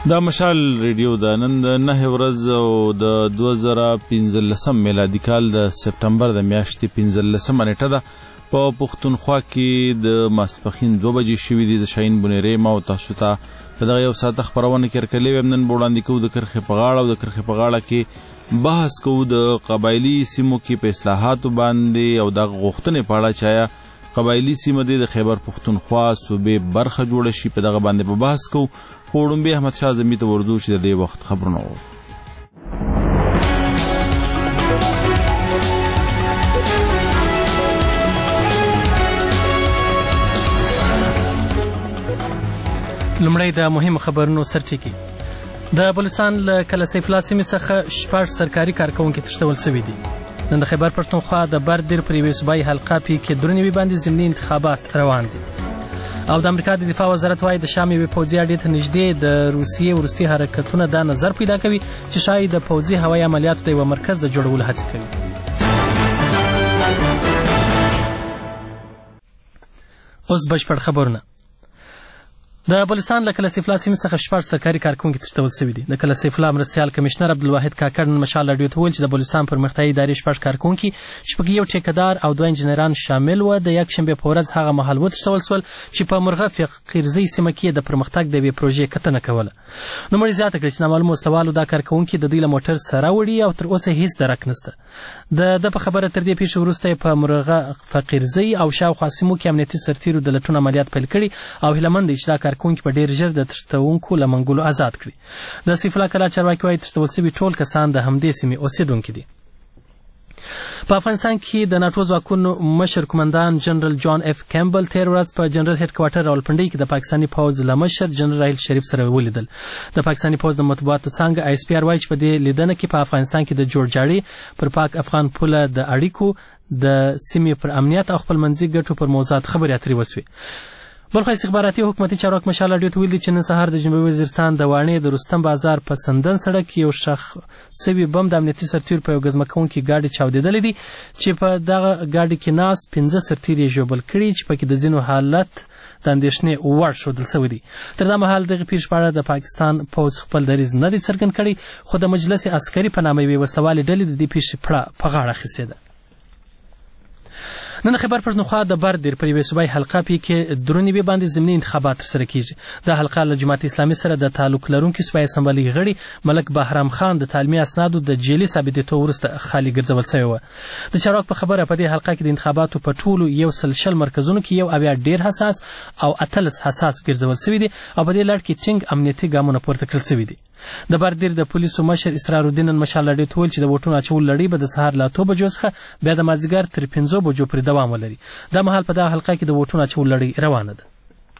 دا مشال ریډیو د نن د 9 ورځ او د 2015 میلادي کال د سپټمبر د میاشتې 15 نیټه ده. په پښتونخوا کې د ماسپښین 2 بجې شوي دي. د شاهین بونیری ما او تاسو ته په دغه یو ساعت خپرونه کې ورکړلې وم. نن وړاندې کوو د کرښې په غاړه، او د کرښې په غاړه کې بحث کوو د قبایلي سیمو کې په اصلاحاتو باندې او د غوښتنې په اړه چې آیا قبایلي سیمه د خیبر پښتونخوا صوبې برخه جوړه شي. په دغه باندې په بحث کوو. خو وړومبی احمدشاه زلمي ته ورځو چې د دې وخت خبرونه وو. لومړی د مهمو خبرونو سرټکي. د بلوچستان له کله سیف الله سیمې څخه 6 سرکاري کارکوونکي تښتول شوي دي. نن د خیبر پښتونخوا د بردیر پر یوې صوبایي حلقه پي کې 2 نیوي باندې ضمني انتخابات روان دي. او د امریکا د دفاع وزارت وايي د شام یوې پوځي اډې ته نږدې د روسیې وروستي حرکتونه دا نظر پیدا کوي چې شاید د پوځي هوایي عملیاتو د یوه مرکز د جوړولو هڅې کوي. اوس بشپړ خبرونه. د بلوچستان له کله سیف الله سیمې څخه 6 سرکاري کارکوونکي تښتول شوي دي. د کله سیف الله مرستیال کمشنر عبدالواحد کاکړ نن مشال راډیو ته وویل چې د بلوچستان پرمختیایي ادارې 6 کارکوونکي چې پکې یو ټیکهدار او 2 انجنیران شامل وو د یکشنبې په ورځ هغه مهال وتښتول شول چې په مرغه فقیرزۍ سیمه کې د پرمختګ د یوې پروژې کتنه کوله. نوموړي زیاته کړه چې نامعلومو وسلوالو دا کارکوونکي د دوی له موټر سره وړي او تر اوسه هیڅ درک نشته. د په خبره تر دې پیښې وروسته په مرغه فقیرزۍ او شاوخوا سیمو کې امنیتي سرتیرو د لټون عملیات پیل کړي او هیلهمند دي چې دا کارکوونکي په ډېر ژر د تښتونکو له منګولو آزاد کړي. د سیف الله کلا چارواکي وايي تښتول شوي ټول کسان د همدې سیمې اوسېدونکي دي. په افغانستان کې د ناټو ځواکونو مشر قومندان جنرال جان اف کیمبل تیر ورځ په جنرال هډ کوارټر راولپنډۍ کې د پاکستاني پوځ له مشر جنرال راحیل شریف سره ولیدل. د پاکستاني پوځ د مطبوعاتو څانګه آی اس پی آر وايي چې په دې لیدنه کې په افغانستان کې د جوړجاړي پر پاک افغان پوله د اړیکو د سیمې پر امنیت او خپلمنځي ګټو پر موضوعات خبرې اترې وسوې. بلخو استخباراتي حکومتي چارواک مشال راډیو ته ویلي چې نن سهار د جنوبي وزیرستان د واڼې د رستم بازار په سندن سړک یو ښخ سوي بم د امنیتي سرتیرو په یو ګزمکونکي ګاډي چاودېدلی دي چې په دغه ګاډي کې ناست 15 سرتیر یې ژوبل کړي چې پکې د ځینو حالت د اندېښنې وړ ښودل شوی دی. تر دا مهال دغه پیښې په اړه د پاکستان پوځ خپل دریځ نه دی څرګند کړی، خو د مجلس عسکري په نامه یوې وسلوالې ډلې د دې پیښې په غاړه اخیستې ده. نن خیبر پښتونخوا د بردیر پر یوې صوبایي حلقه پي کې 2 نیوي باندې ضمني انتخابات ترسره کیږي. دا حلقه له جماعت اسلامي سره د تعلق لرونکي صوبایي اسمبلۍ غړي ملک بهرام خان د تعلیمي اسنادو د جعلي ثابتېدو وروسته خالي ګرځول شوی وه. د چارواکو په خبره په دې حلقه کې د انتخاباتو په ټولو 160 مرکزونو کې 71 ډېر حساس او 18 حساس ګرځول شوي دي او په دې لړ کې ټینګ امنیتي ګامونه پورته کړل شوي دي. د بردیر د پولیسو مشر اسرار الدین نن مشال راډیو ته ویل چې د ووټونو اچولو لړۍ به د سهار له 8 بجو څخه بیا د مازدیګر تر 5 بجو پورې دوام ولري. دا مهال په دغه حلقه کې د ووټونو اچولو لړۍ روانه ده.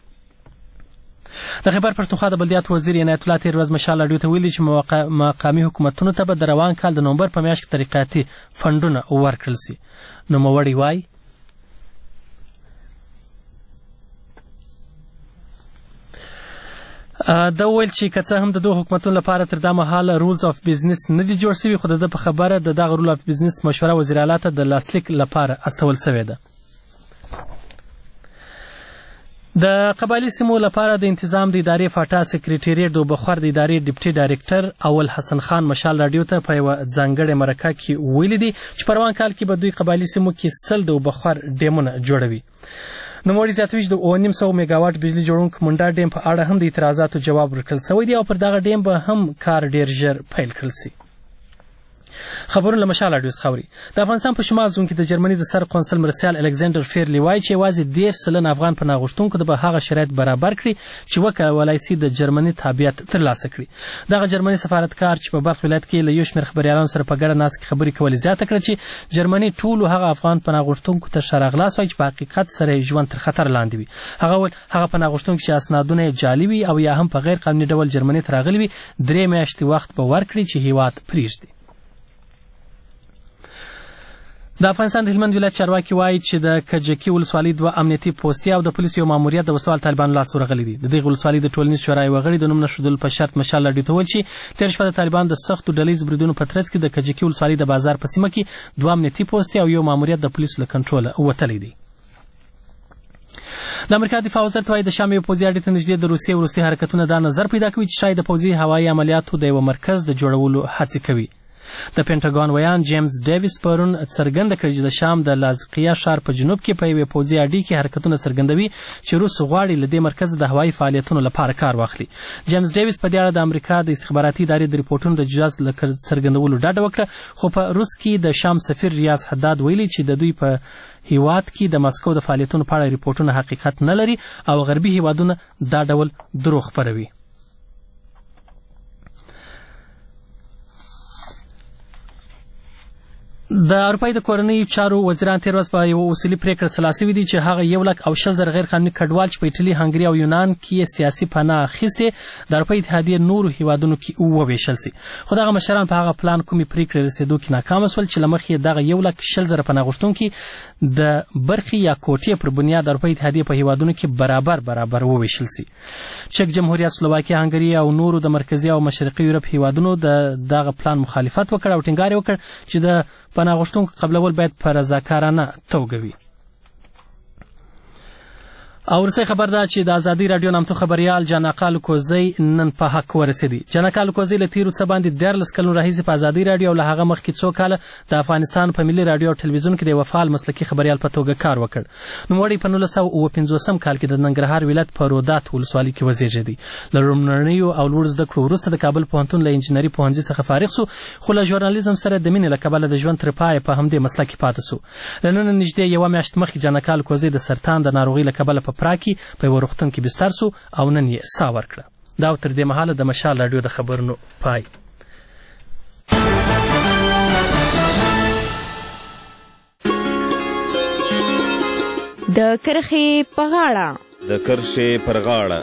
د خیبر پښتونخوا د بلدیاتو وزیر عنایت الله تیر ورځ مشال راډیو ته ویلي چې مقامي حکومتونو ته به د روان کال د نومبر په میاشت کې ترقیاتي فنډونه ورکړل شي. نوموړی وایي دا ویل چې که څه هم د دوه حکومتونو لپاره تر دا مهاله رولز آف بزنس نه دي جوړ شوي، خو د ده په خبره د دغه رول آف بزنس مشوره وزیر اعلی ته د لاسلیک لپاره استول شوې ده. د قبایلي سیمو لپاره د انتظام د ادارې فاټا سکریټریټ د اوبخور د ادارې ډیپټي ډایرکټر اول حسن خان مشال راډیو ته په یوه ځانګړې مرکه کې ویلي دي چې په روان کال کې به دوی قبایلي سیمو کې 100 د اوبخور ډیمونه جوړوي. نوموړي زیاتوي چې د 950 میګاواټ بجلي جوړونکو منډا ډیم په اړه هم د اعتراضاتو جواب ورکړل شوی دی او پر دغه ډیم به هم کار ډیر ژر پیل کړل شي. خبرونه له مشال راډیو څخه اوري. د افغانستان په شمال زون کې د جرمني د سر قونسل مرستیال الکساندر فیرلی وایي چې یوازې 10% افغان پناه غوښتونکو ته به هغه شرایط برابر کړي چې وکولای شي د جرمني تابعیت ترلاسه کړي. دغه جرمني سفارتکار چې په بلخ ولایت کې له یو شمېر خبریالانو سره په ګډه ناست کې خبرې کولې زیاته کړه چې جرمني ټولو هغه افغان پناه غوښتونکو ته ښه راغلاست وایي چې په حقیقت سره یې ژوند تر خطر لاندې وي. هغه وویل هغه پناه غوښتونکي چې اسنادونه یې جعلي وي او یا هم په غیر قانوني ډول جرمني ته راغلي وي 3 میاشتې وخت به ورکړي چې هیواد پرېږدي. د افغانستان د هلمند ولایت چارواکي وایي چې د کجکي ولسوالۍ 2 امنیتي پوستې او د پولیسو یو ماموریت د وسوال طالبانو لاس ورغلی دي. د دغې ولسوالۍ د ټولنیز شورا یوه غړي د نوم نښودلو په شرط مشال راډیو ته ویل چې تېره شپه د طالبانو د سختو ډلهییزو بریدونو په ترڅ کې د کجکي ولسوالۍ د بازار په سیمه کې 2 امنیتي پوستې او یو ماموریت د پولیسو له کنټروله وتلی دی. د امریکا دفاع وزارت وایي د شام یو پوځي اډې ته نږدې د روسیې وروستي حرکتونه دا نظر پیدا کوي چې شاید د پوځي هوایي عملیاتو د یوه مرکز د جوړولو هڅې کوي. د پینټاګون ویان جیمز ډیویس پرون څرګنده کړه چې د شام د لازقیه ښار په جنوب کې په یوې پوځي اډې کې حرکتونه څرګندوي چې روس غواړي له دې مرکز د هوایي فعالیتونو لپاره کار واخلي. جیمز ډیویس په دې اړه د امریکا د استخباراتي ادارې د ریپورټونو د جواز له څرګندولو ډډه وکړه، خو په روس کې د شام سفیر ریاض حداد ویلي چې د دوی په هیواد کې د مسکو د فعالیتونو په اړه ریپورټونه حقیقت نه لري او غربي هیوادونه دا ډول دروغ خپروي. د اروپایي د کورنیو چارو وزیران تېره ورځ په یوه اصولي پرېکړه سلا سوي دي چې هغه 1,20,000 غیر قانوني کډوال چې په ایټالي، هنګري او یونان کې سیاسي پناه اخیستې د اروپایي اتحادیې نورو هیوادونو کې وویشل سي. خو دغه مشران په هغه پلان کومې پرېکړې رسېدو کې ناکامه شول چې له مخې دغه 1,20,000 پناه غوښتونکي د برخې یا کوټې پر بنیاد د اروپایي اتحادیې په هیوادونو کې برابر وویشل سي. چک جمهوریت، سلوواکیا، هنګري او نورو د مرکزي او مشرقي یورپ هیوادونو دغه پلان مخالفت وکړ او ټینګار یې وکړ چې د پناه غوښتونکو قبلول باید په رضاکارانه توګه وي. او وروستی خبر ده چې د ازادي راډیو نامتو خبریال جاناقا لوکوزی نن په حق ورسېدی. جاناقا لوکوزی له تېرو څه باندې 14 کلونو راهیسې په ازادي راډیو او له هغه مخکې څو کاله د افغانستان په ملي راډیو او ټلویزیون کې د یوه فعال مسلکي خبریال په توګه کار وکړ. نوموړی په 1959 کال کې د ننګرهار ولایت په رودات ولسوالۍ کې وزېږېدی. له لومړنیو او لوړو زده کړو وروسته د کابل پوهنتون له انجینري پوهنځي څخه فارغ سو، خو له ژورنالیزم سره د مینې له کبله د ژوند تر پایه په همدې مسلک کې پاتې سو. له نن نږدې یوه میاشت مخکې جاناقا لوکوزی د سرطان د ناروغۍ له کبله په پراګ کې په یوه روغتون کې بستر سو او نن یې ساه ورکړه. دا تر دې مهاله د مشال راډیو د خبرونو پای. د کرښې په غاړه. د کرښې پر غاړه.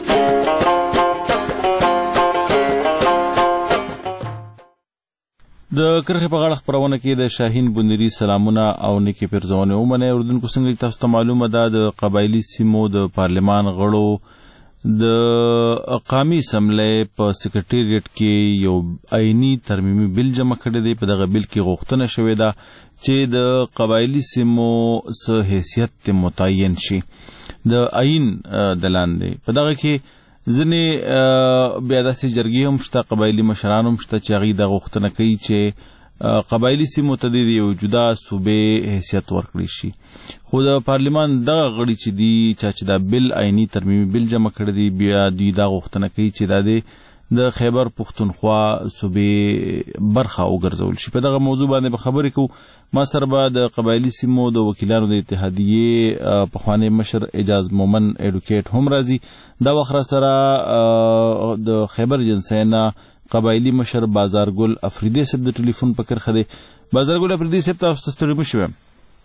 د کرښې په غاړه خپرونه کې د شاهین بندري سلامونه او نیکې پیرزونې ومنئ. اردوونکو څنګه تاسو ته معلومه ده د قبایلي سیمو د پارلمان غړو د قامي اسمبلۍ په سکرټریټ کې یو آئینی ترمیمي بل جمع کړی دی. په دغه بل کې غوښتنه شوې ده چې د قبایلي سیمو څه حیثیت متعین شي د آئین د لاندې. په دغه کې ځینې بیا داسې جرګې هم شته، قبایلي مشران هم شته چې هغوی دا غوښتنه کوي چې قبایلي سیمو ته د یو جدا صوبې حیثیت ورکړی شي. خو د پارلمان دغه غړي چې دي چې دا بل آئیني ترمیمي بل جمع کړی دی، بیا دوی دا غوښتنه کوي چې دا د خیبر پښتونخوا صوبې برخه وګرځول شي. په دغه موضوع باندې به خبرې کوو. ما سره به د قبایلي سیمو د وکیلانو د اتحادیې پخوانی مشر اعجاز مومن ایډوکیټ هم راځي. دا وخت را سره د خیبر ایجنسۍ نه قبایلي مشر بازارګل افریدي صاحب د ټلیفون په کرښه دی. بازارګل افریدي صاحب، تاسو ته ستړي مه شوم.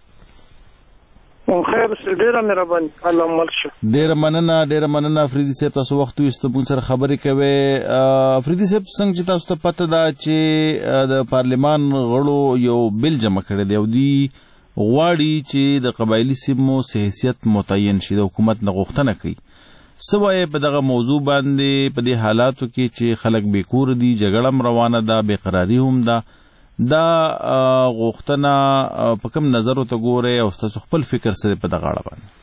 خیر، ډېره مهرباني، الله مل شه. ډېره مننه افریدي صاحب، تاسو وخت ویسته موږ سره خبرې کوئ. افریدي صاحب، څنګه چې تاسو ته پته ده چې د پارلمان غړو یو بل جمع کړی دی او دوی غواړي چې د قبایلي سیمو حیثیت متعین شي، د حکومت نه غوښتنه کوي. څه وایې په دغه موضوع باندې په دې حالاتو کې چې خلک بېکور دي، جګړه هم روانه ده، بېقراري هم ده؟ دا غوښتنه په کوم نظر ورته ګورئ او ستاسو خپل فکر څه دی په دغه اړه باندې؟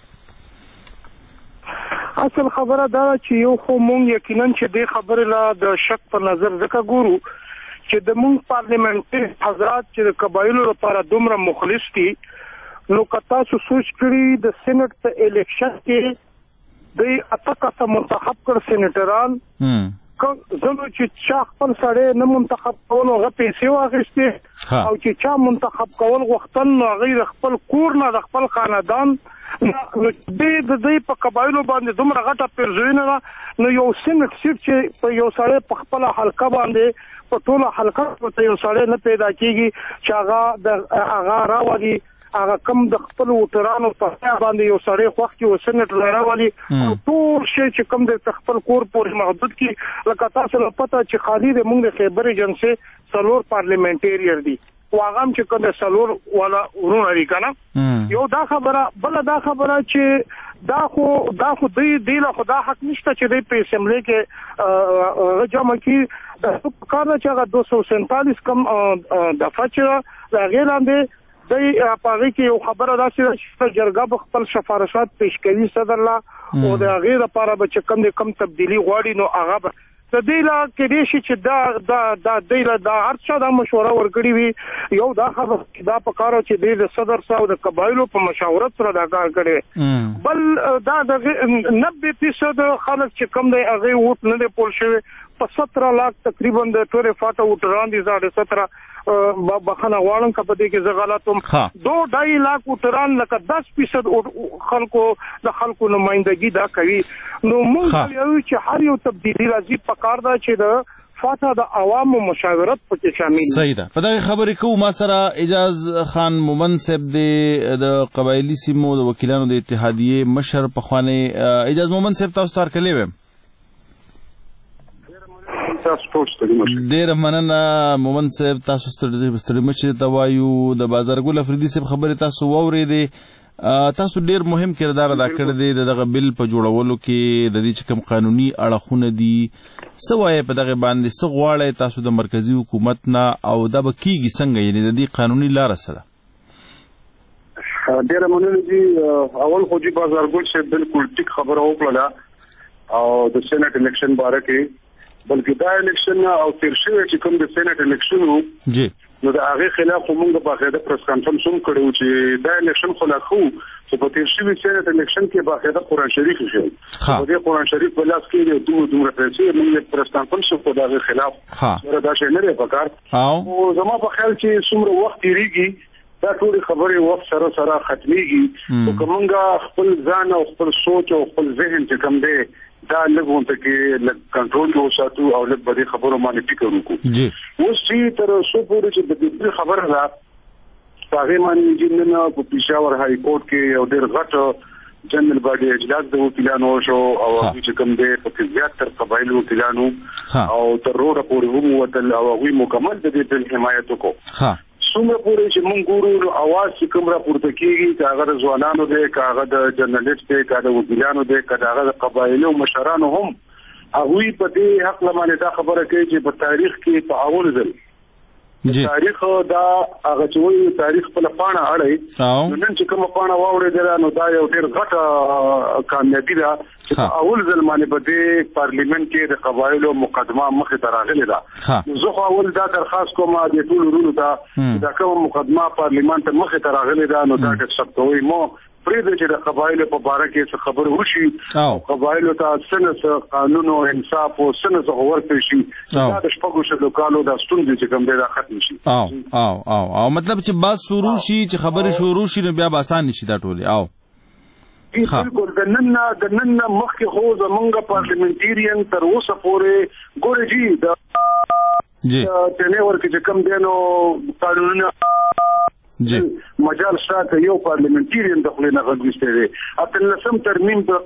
اصل خبره دا ده چې یو خو مونږ یقینا چې دې خبرې لا د شک په نظر ځکه ګورو چې د مونږ پارلیمنټري حضرات چې د قبایلو لپاره دومره مخلص دي، نو که تاسو سوچ کړي د سینټ په الیکشن کې دوی 8 منتخب کړ سینیټران، زمو چې چا خپل سړی نه منتخب کول هغه پیسې واخیستې او چې چا منتخب کول غوښتل نو هغوی د خپل کور نه د خپل خاندان نو د دوی په قبایلو باندې دومره غټه پیرزوینه ده. نو یو سینټ سیټ چې په یو سړی په خپله حلقه باندې په ټوله حلقه ورته یو سړی نه پیدا کېږي چې هغه راولي، هغه کم د خپل وټرانو په باندې یو سړی خوښ کې و سینټ راولي او ټول شی چې کم د خپل کور پورې محدود کړي. لکه تاسو له پته چې خالي د مونږ د خیبر ایجنسۍ 4 پارلیمنټیریر دي او هغه هم چې کوم د 4 والا ورونه دي که نه. یو دا خبره، بله دا خبره چې دا خو دی له خو دا حق نشته چې دی په اسمبلۍ کې جمع کړي. کار ده چې هغه 247 کم دفعه چې د هغې لاندې دی پاغي کې یو خبره داسې ده چې جرګه به خپل سفارشات پیش کوي صدر لا او د هغې لپاره به چې کم تبدیلي غواړي نو هغه به د دې لا کېدای شي چې دا هر چا دا مشوره ورکړې وي یو دا خبره دا پکاره چې د صدر صاحب د قبایلو په مشاورت سره دا کار کړي بل دا د 90% خلک چې کم دی هغه ووټ نه دی پول شوی په 17 لاک تقریبا د ټول فاټه ووټران دي 17 بخنه غواړم که په دې کې زه غلطم 2.5 لاک ووټران لکه 10% خلکو نمائندګي دا کوي نو موږ یو چې هر یو تبدیلی راځي په کار دا چې د فاټه د عوامو مشاورت پکې شامل صحیح ده په دغه خبرې کوو ما سره اجاز خان مومند صاحب د قبایلي سیمو د وکیلانو د اتحادیې مشر پخوانی اجاز مومند صاحب تاسو ته کلی ویم ډیره مننه مومند صاحب تاسو ستړي مشه ته وایو د بازارګل افریدي صاحب خبرې تاسو واورېدې تاسو ډیر مهم کردار ادا کړی دی دغه بل په جوړولو کې د دې چې کوم قانوني اړخونه دي څه وایي په دغه باندې څه غواړئ تاسو د مرکزي حکومت نه او دا به کیږي څنګه یعنې د دې قانوني لاره څه ده ډیره مننه جی اول خو جی بازارګل صاحب بالکل ټیک خبره وکړه او د سېنات الیکشن باره کې بلکې دا الیکشن او تیر شوی چې کوم د سېنات الیکشن وو جی نو د هغه خلاف موږ په باقاعده پریس کانفرنس هم کړو چې دا الیکشن خو لا خو چې په تیر شوی سېنات الیکشن کې باقاعده قرآن شریف شو په دې قرآن شریف په لاس کې دوه پیسې موږ پریس کانفرنس په دغه خلاف دا شي نه لري پکار او زما په خیال چې څومره وخت تیریږي دا ټول خبرې وخت سره ختميږي او کومه خپل ځان او خپل سوچ او خپل ذهن چې کوم دی دا لږ ته کې لږ کنټرول وساتو او لږ به خبرو باندې فکر وکړو اوس چې تر څو پورې چې د دې خبره ده هغه باندې چې نن په پېښور های کورټ کې یو ډېر غټ جنرال باډي اجلاس د وکیلانو شو او چې کوم دی په زیات تر قبایل وکیلانو او تر روډ پورې هم وتل او هغه مکمل د دې حمایت وکړو څومره پورې چې موږ ګورو اواز چې کوم را پورته کیږي کاغه د ځوانانو دی کاغه د جرنالیست دی کاغه د وکیلانو دی کاغه د قبایلو مشرانو هم هغه په دې حق لمانه دا خبره کوي چې په تاریخ کې په اول ځل تاریخ دا هغه چې وایي تاریخ په لپاره اړای نن چې کوم په اړه واورېدل نو دا یو ډېر غټه کامیابی ده چې اول ځل باندې په دې پارلیمنت کې د قبایلو مقدمه مخې ته راغلې ده زه خو اول دا درخواست کوم د ټول ورونو ته دا کوم مقدمه پارلیمنت مخې ته راغلې ده نو دا څه مو پرې چې د قبایلو په باره کې څه خبر وشي او قبایلو ته سنس قانون او انصاف او سنس ورته شي دا د شپږو شلو کالو د ستونزې چې کوم دی دا ختم شي او مطلب چې باز شروع شي چې خبرې شروع شي نو بیا به آسان نشي دا ټولې بالکل د نن مخکې خو زمونږ پارلیمنټیرین تر اوسه پورې ګورې جی د تنه ورکه چې کوم دی نو قانونونه مجال شاته یو پارلیمنټیرین د خلینو غوښتي دي اته لسم ترمیم د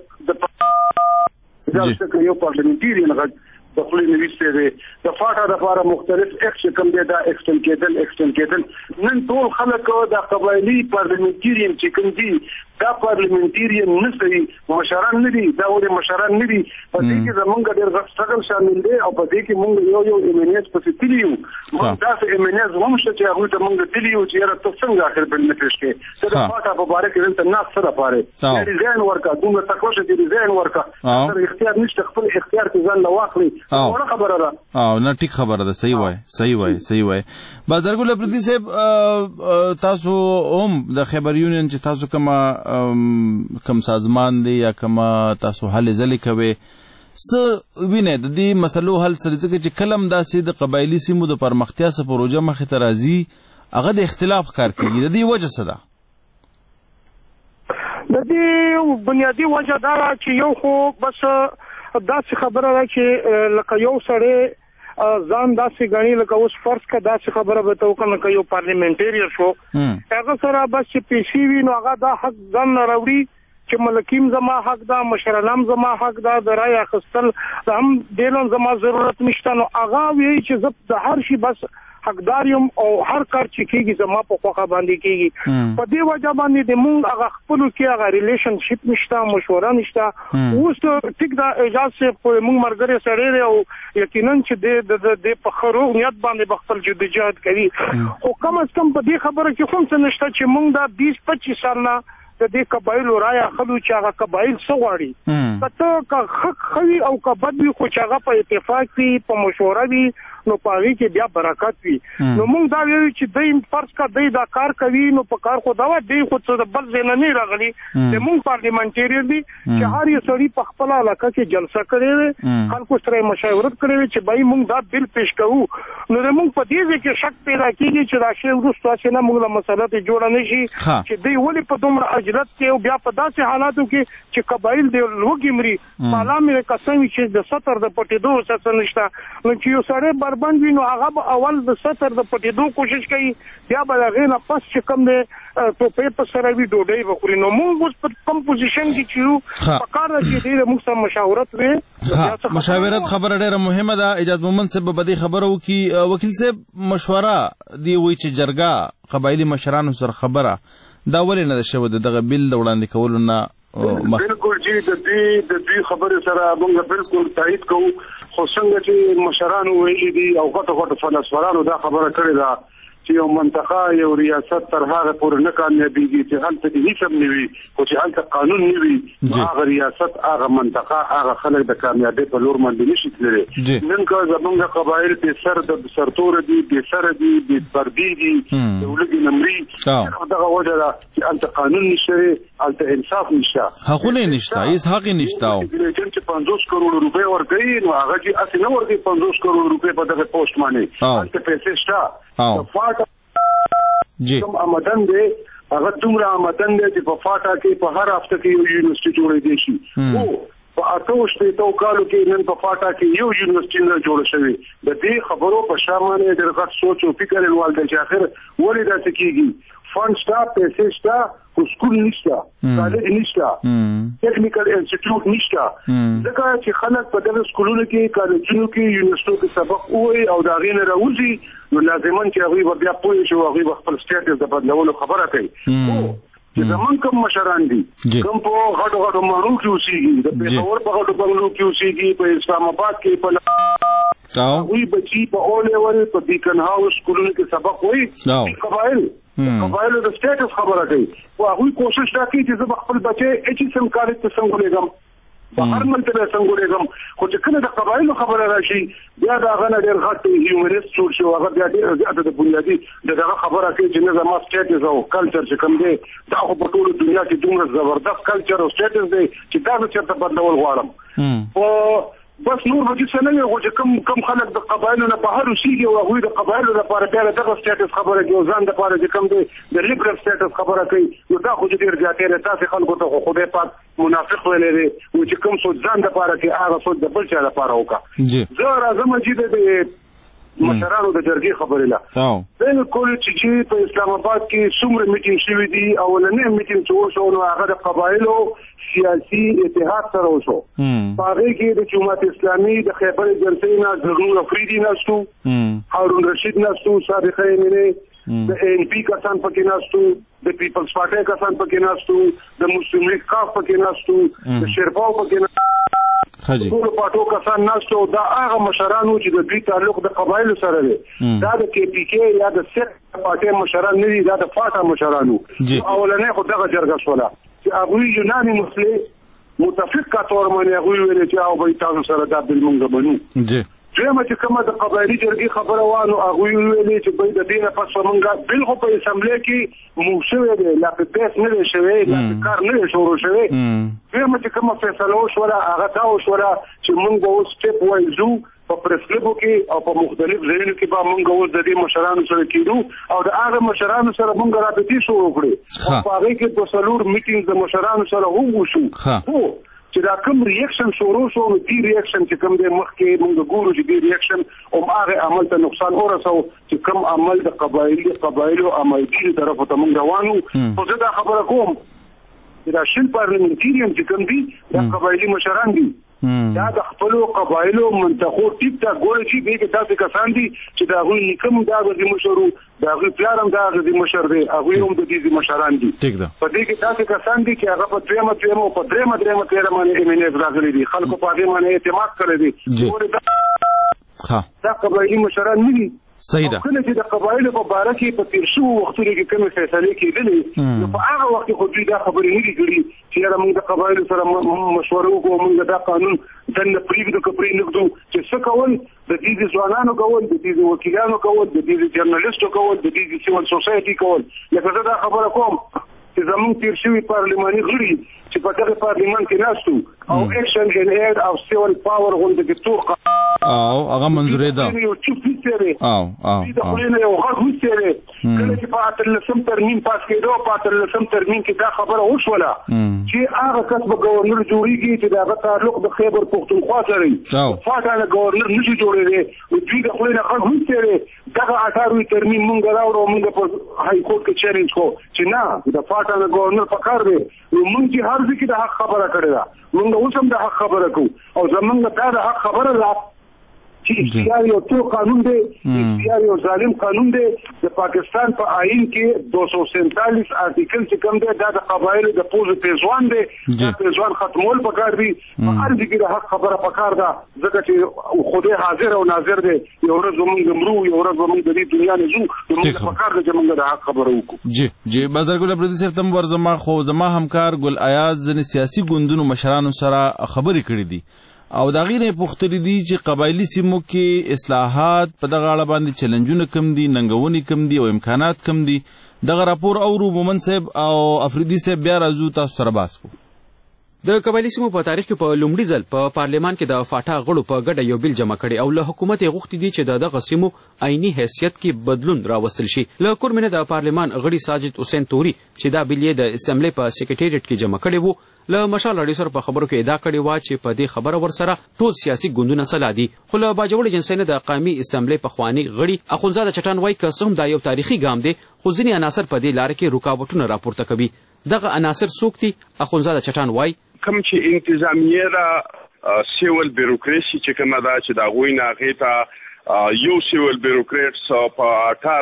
یو پارلیمنټیرین د خلینو ویسته دي د فاټا لپاره مختلف اکشن کوم دی دا اکشن کېدل نن ټول خلک د قبایلی پارلیمنټیرین چې کوم دي دا پارلیمنټیرین نسي مشران نه دي دا ولې مشران نه دي په دې کې زمونږ ډېر غټ سټرګل شامل دي او په دې کې موږ یو ایمنیت په تلیو موږ تاسو ایمنیت هم چې هغه ته موږ تلیو چې را تاسو څنګه اخر بل نه پېښ کې دا فاټا په باره کې ته نه سره پاره ډیزاین ورکا دومره تاسو چې ډیزاین ورکا تر اختیار نشته خپل اختیار کې ځان لا واخلي وړه خبره ده نه ټیک خبره ده صحیح وای بازارګل افریدي صاحب تاسو هم د خبر یونین چې تاسو کم سازمان دی یا کم تاسو حل ځلې کوي څه وینئ د دې مسلو حل سره چې کلم داسې د قبایلي سیمو د پرمختیا څخه پروژه مخې ته راځي هغه د اختلاف ښکار کوي د دې وجه څه ده د دې بنیادي وجه دا چې یو خو بس داسې خبره ده چې لکه یو سړی ځان داسې غني لکه اوس فرض کا داسې خبره به تو کنه که یو پارلیمنټیرین شو هغه سره بس چې پیسې وي نو هغه دا حق ځان راوړي چې ملکیم زما حق دا مشرانم زما حق دا د رای اخیستل هم دلون زما ضرورت نشته نو هغه وی چې زه د هر شي بس حقدار یم او هر کار چې کیږي زما په خوخه باندې کیږي په دې وجه باندې د مونږ هغه خپل کې هغه ریلیشنشپ نشته مشوره نشته اوس ټیک دا اجازه سه په مونږ مرګره سره او یقینا چې د په خرو نیت باندې خپل جديجهد کوي او کم از کم په دې خبره کې کوم څه نشته چې مونږ دا 20-25 سال نه د دې قبایلو رایا خلو چې هغه قبایل سغواړي کته کا حق خوي او کا بد وي خو چې هغه په اتفاق وي په مشوره وي نو پاره کې بیا برکت وي نو موږ دا ویو چې دیم فرض کا دا کار کوي نو په کار خو دا دی خو څه د بل ځای نه راغلي د موږ پارلیمنټریان دي چې هر یو سړي په خپل علاقه کې جلسه کړي خلکو سره مشاورت کړي چې بای موږ دا بل پیش کوو نو موږ په دې ځکه شک پیدا کیږي چې راشه ورسته چې نه موږ له مسله ته جوړ نه شي چې دوی ولې په دومره اجرت کې او بیا په داسې حالاتو کې چې قبایل دی لوګي مري مالا مې قسم چې د 70 د پټېدو څه نشته نو چې یو سړی بربند وي نو هغه اول د 70 د پټېدو کوشش کوي بیا به هغه نه پس چې کوم دی ټوپې په سره وی ډوډۍ وخوري نو موږ اوس په کوم پوزیشن کې چې په کار کې دی موږ سره مشاورت وي مشاورت خبره ډیره مهمه ده اجازه مومن صاحب به دې خبرو کې وکیل صاحب مشوره دی وی چې جرګه قبایلی مشرانو سره خبره دا ولې نه شوه دغه بل د وړاندې کولو نه بالکل جی د دې خبره سره موږ بالکل تایید کوو خو څنګه چې مشرانو ویلي دي او غټ فلسفرانو دا خبره کړې ده چې یو منطقه یو ریاست تر هغه پورې نه کامیابیږي چې هلته هیڅ هم نه وي او چې هلته قانون نه وي هغه ریاست هغه منطقه هغه خلک د کامیابی په لور باندې نشي تللی نن که زمونږ قبایل په سر د سرتور دي په سر دي په پردي دي دولت نمرې دغه وجه ده چې هلته قانون نشته هلته انصاف نشته حقونه نشته هیڅ حق نشته چې 50 کروڑ روپے ورکړي نو هغه چې اصل نه ورکړي 50 کروڑ روپے په دغه پوسټ باندې هلته پیسې شته جی کوم آمدن دی هغه دومره آمدن دی چې په فاټا کې په هر هفته کې یو یونیورسيټي جوړېږي شي او په اته شپږ کالو کې نن په فاټا کې یو یونیورسيټي نه جوړ شوی د دې خبرو په شامل د غټ سوچ او فکر ولول د اخر ولې دا کېږي فند شتا پیسې شتا خو سکول نشته کالج نشته ټیکنیکل انسټیټیوټ نشته ځکه چې خلک په دغه سکولونو کې کالجونو کې یونیورسيټو کې سبق وایي او دا غینه راوځي نو لازمان چې هغه بیا پوه شي او هغه خپل سټیټس د بدلولو خبره کوي چې زمون کوم مشران دي کوم په غټو مانو کې اوسېږي د پیښور په غټو بنگلو کې اوسېږي په اسلام آباد کې په وی بچي په او لیول په بیکن هاوس سکولونو کې سبق وایي قبایل د سټیټس خبره کوي او هغه کوشش کوي چې زه خپل بچي اچي سم کالج ته څنګه لګم په هر ملته څنګه لګم خو چې کله د قبایلو خبره راشي بیا دا غنه ډېر غټ هیومنست جوړ شو هغه بیا ډېر زیاته د بنیادی دغه خبره کوي چې نه زما سټیټس او کلچر چې کوم دی دا خو په ټول دنیا کې دومره زبردست کلچر او سټیټس دی چې دا څه ته بدلول غواړم او بس نور به څه نه وي چې کم خلک د قبایلو نه بهر اوسېږي او هغوی د قبایلو لپاره بیا دغه سټیټس خبره کوي او ځان دپاره چې کوم دی د لیبرل سټیټس خبره کوي نو دا خو ډېر زیاتې دی تاسې خلکو ته خو خدای پاک منافق ویلی دی چې کوم څوک ځان دپاره کوي هغه څوک د بل چا لپاره وکړه زه راځم چې د مشرانو د جرګې خبرې له بالکل چې په اسلام آباد کې څومره میټینګ شوي دي اولنی میټینګ چې وشو نو هغه د قبایلو سیاسي اتحاد سره وشو هغه کې د جماعت اسلامي د خیبر جرسي نه زرنور افریدي نشو هارون رشید نشو صادق امینه د ان پی کسان پکې نشو د پیپلز پارټي کسان پکې نشو د مسلم لیگ کاف پکې نشو د شیرپاو پکې نشو ټول پټو کسان نشو دا هغه مشرانو چې د دې تعلق د قبایلو سره دی دا د کې پی کې یا د سیټ پارټي مشران نه دي دا د فاټا مشرانو اولنې خو دغه جرګه شوله چې هغه یوناني مسلې متفق کا تور باندې هغه ویل چې او به تاسو سره دا بل مونږ بنو جی دغه چې کومه د قبایلی جرګې خبره وانه هغه ویلې چې به د دینه پس مونږه بل خو په اسمبلی کې موشوي دی لا په بیس نه شوی لا کار نه شروع شوی دغه چې کومه فیصله وشوله هغه دا وشوله چې مونږ اوس سټیپ وایزو په پرسکلبو کې او په مختلف ځایونو کې به مونږ اوس د دې مشرانو سره کېدو او د هغه مشرانو سره مونږ رابطې شروع کړې او هغه کې په څلور میټینګ د مشرانو سره وشو چې دا کوم ریاکشن شروع شو نو دی ریاکشن چې کوم د مخکې موږ ګورو چې دی ریاکشن او هغه عمل ته نقصان ورسو چې کوم عمل د قبایلو عمل دي طرف ته موږ روانو خو زه دا خبره کوم چې دا شل پارلیمنټریان چې کوم دي د قبایلی مشران دي دا د خپل قبایلو منطقو ټیک ته ګوري چې دغه داسې کسان دي چې دا غوي نکم دا غوي مشرو دا غوي پلارم دا غوي مشر دی هغه هم د دې مشران دي په دې کې داسې کسان دي چې هغه په درېمه په درېمه تیر باندې ایمنیز راغلي دي خلکو په دې باندې اعتماد کړی دي دا قبایلی مشران نه دي صحیح ده کله چې د قبایلو په باره کې په تیر شو وختونو کې کومې فیصلې کېدلې نو په هغه وخت کې خو دوی دا خبرې نه دي کړي چې یاره موږ د قبایلو سره مشوره وکړو موږ دا قانون دننه پرېږدو که پرېنږدو چې څه کول د دې ځوانانو کول د دې وکیلانو کول د دې جرنالستو کول د دې سیول سوسایټي کول لکه زه دا خبره کوم چې زموږ تیر شوي پارلماني غړي چې په دغه پارلمان کې ناستو او اکشن ان ایر او سیول پاور غونډه کې تور او هغه منظورې ده یو چوپ هیڅ د خلینو یو غږ وسره کله چې په اتلسم ترمیم پاس کېدو په اتلسم ترمیم کې دا خبره وشوله چې هغه کس به گورنر جوړیږي چې دا تعلق د خیبر پختونخوا سره وي فاټاله گورنر نشي جوړېدی او دوی د خلینو غږ وسره دغه 18 ترمیم مونږ راوړو مونږ په های کورټ کې چیلنج کو چې نه د فاټاله گورنر پکار دی نو مونږ چې هر ځکه د حق خبره کړې ده مونږ اوس هم د حق خبره کوو او زمونږ دا د حق خبره ده چې اختیار یو تو قانون دی اختیار یو ظالم قانون دی د پاکستان په آئین کې 247 آرټیکل چې کوم دی دا د قبایلو د پوز پیزوان دی دا پیزوان ختمول پکار دی په هر ځای کې د حق خبره پکار ده ځکه چې خدای حاضر او ناظر دی یو ورځ موږ مرو یو ورځ موږ د دې دنیا نه ځو موږ پکار ده چې موږ د حق خبره وکړو جی بازارګل پردي سپتمبر زما همکار ګل ایاز ځنې سیاسي ګوندونو مشرانو سره خبرې کړې دي او دا غیر پختری دي چې قبایلی سیمو کې اصلاحات په دغه اړه باندې چیلنجونه کم دي ننګونې کم دي او امکانات کم دي دغه راپور اورو مومن صاحب او افریدي صاحب بیا راځو تاسو سره بحث کوو د قبایلی سیمو په تاریخ کې په لومړي ځل په پارلمان کې د فاټا غړو په ګډه یو بیل جمع کړي او له حکومت یې غوښتي دي چې دغه سیمو عیني حیثیت کې بدلون راوستل شي له کورمنه د پارلمان غړي ساجد حسین توري چې دا بیل یې د اسمبلی په سیکریټریټ کې جمع کړي وو له مشال راډیو سره په خبرو کې ادعا کړې وه چې په دې خبره ورسره ټول سیاسي ګوندونه سلا دي خو له باجوړ جنسینه د قومي اسمبلی پخواني غړي اخندزاده چټان وایي که څه هم دا یو تاریخي ګام دی خو ځینې عناصر په دې لاره کې رکاوټونه راپورته کوي دغه عناصر څوک دي اخندزاده چټان وایي کوم چې انتظامیه را سیول بیروکراسي چې کومه ده چې د هغوی نه هغې ته یو سیول بیروکریټس په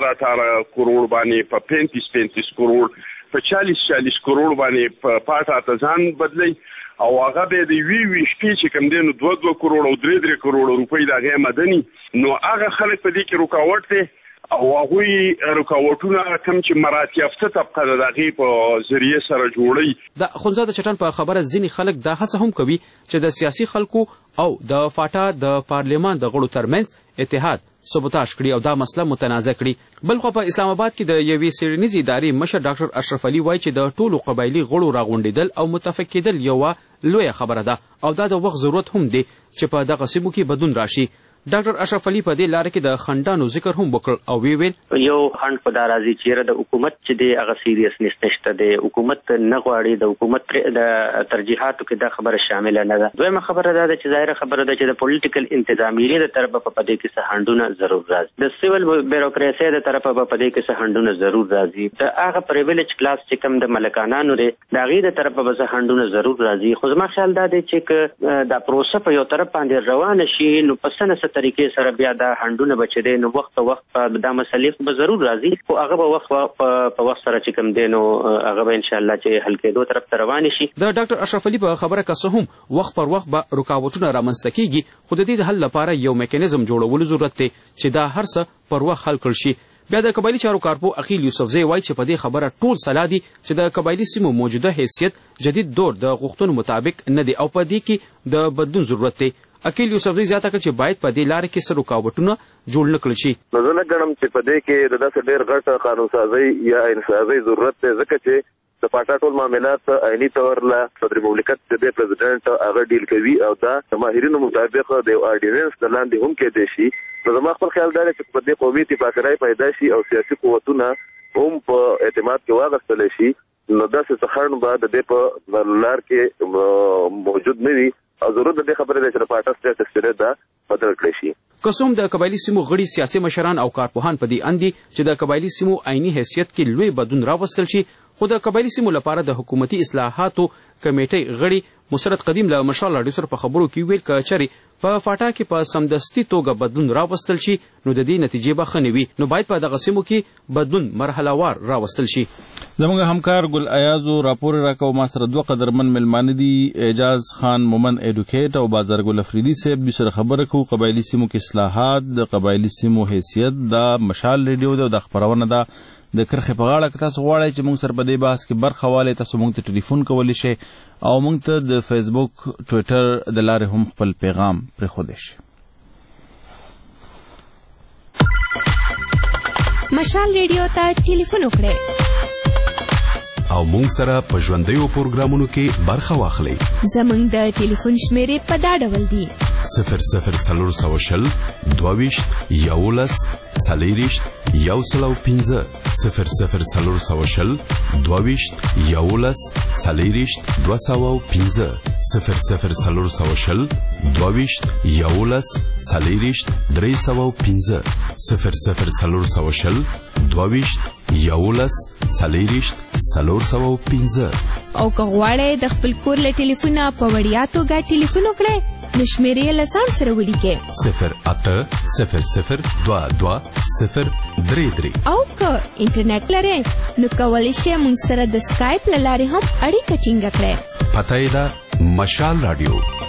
18 کروڑ باندې په 35 کروڑ په 40 کروڑ باندې په پاټه ته ځان بدلی او هغه به د وی شپې چې کوم دی نو 2 کروڑ او 3 کروڑ روپۍ د هغې مدني نو هغه خلک په دې کې رکاوټ دی او هغوی رکاوټونه کوم چې مراتب یافته طبقه د هغې په ذریعه سره جوړوي د اخندزاده چټان په خبره ځینې خلک دا هڅه هم کوي چې د سیاسي خلکو او د فاټا د پارلمان د غړو ترمنځ اتحاد سبوتاژ کړي او دا مسله متنازع کړي بل خو په اسلام آباد کې د یوې څېړنیزې ادارې مشر ډاکټر اشرف علي وایي چې د ټولو قبایلي غړو راغونډېدل او متفق کېدل یوه لویه خبره ده او دا د وخت ضرورت هم دی چې په دغه سیمو کې بدلون راشي ډاکټر اشرف علي په دې لاره کې د خنډانو ذکر هم وکړ او ویل یو خنډ په دا راځي چې د حکومت چې دی هغه سیریسنس نشته دی حکومت نه غواړي د حکومت د ترجیحاتو کې دا خبره شامل نه ده دویمه خبره دا ده چې ظاهره خبره ده چې د پولیټیکل انتظامیې د طرفه په دې کې څه خنډونه ضرور راځي د سیول بیروکراسي د طرفه په دې کې څه خنډونه ضرور راځي د هغه پریویلیج کلاس چې کوم د ملکانانو لري د هغې د طرفه به څه خنډونه ضرور راځي خو زما خیال دا دی چې دا پروسه په یو طرف باندې روانه شي نو په څه طریقې سره بیا دا خنډونه بچي دي نو وخت په وخت دا مسلې به ضرور راځي خو هغه به وخت په وخت سره چې کوم دی نو هغه به ان شاء الله چې حل کېدو طرف ته روان شي د ډاکټر اشرف علي په خبره که څه هم وخت پر وخت به رکاوټونه رامنځته کیږي خو د دې د حل لپاره یو میکانیزم جوړولو ضرورت دی چې دا هر څه پر وخت حل کړل شي بیا د قبایلي چارو کارپو عقیل یوسفزی وایي چې په دې خبره ټول سلا دي چې د قبایلي سیمو موجوده حیثیت جدید دور د غوښتنو مطابق نه دی او په دې کې د بدلون ضرورت دی عقیل یوسفزی زیاته کړه چې باید په دې لاره کې څه رکاوټونه جوړ نه کړل شي نو زه نه ګڼم چې په دې کې د داسې ډېر غټ قانون سازۍ یا انسازۍ ضرورت دی ځکه چې د پاټا ټول معاملات عیني طور له صدر مملکت د پرزیدنټ هغه ډیل کوي او دا د ماهرینو مطابق د آرډیننس د لاندې هم کېدای شي نو زما خپل خیال دا دی چې په دې قومي اتفاقرای پیدا شي او سیاسي قوتونه هم په اعتماد کې واغستلی شي نو داسې خنډ به د دې په لار کې موجود نه وي او ضرورت د دې خبرې ده چې د پاټا سټیټس دا بدل کړی شي که څوم د قبایلي سیمو غړي سیاسي مشران او کارپوهان په دې اند دي چې د قبایلي سیمو عیني حیثیت کې لوی بدلون راوستل شي خو د قبایلي سیمو لپاره د حکومتي اصلاحاتو کمیټۍ غړي مسرت قدیم له مشال راډیو سره په خبرو کې ویل که چېرې په فاټا کې په سمدستي توګه بدلون راوستل شي نو د دې نتیجې به ښه نه وي، نو باید په دغه سیمو کې بدلون مرحله وار راوستل شي. زموږ همکار ګل ایازو راپور راکوه. ما سره دوه قدرمن ملمانه دي، اعجاز خان مومن ایډوکیټ او بازارګل افریدي صاحب. دوی سره خبره کوو قبایلي سیمو کې اصلاحات، د قبایلي سیمو حیثیت، د مشال ریډیو ده او د خپرونه ده د کرښې په غاړه. که تاسو غواړئ چې موږ سره په دې بحث کې برخه والی، تاسو موږ ته ټلیفون کولی شئ او موږ ته د فیسبوک ټویټر د لارې هم خپل پیغام پرېښودی شئ. مشال ریډیو ته ټلیفون وکړئ او موږ سره په ژوندیو پروګرامونو کې برخه واخلئ. زموږ د ټلیفون شمیرې په دا ډول دي: 00 22 11 40 105 00 22 11 40 205 00 22 11 40 305 00 22 11 40 305. او که غواړئ د خپل کور له ټلیفونه په وړیا توګه ټلیفون وکړئ نو شمیرې یې له ځان سره ولیکئ 0800 22 033. او که انټرنیټ لرئ نو کولی شئ موږ سره د سکایپ له لارې هم اړیکه ټینګه کړئ. پته یې ده مشال راډیو.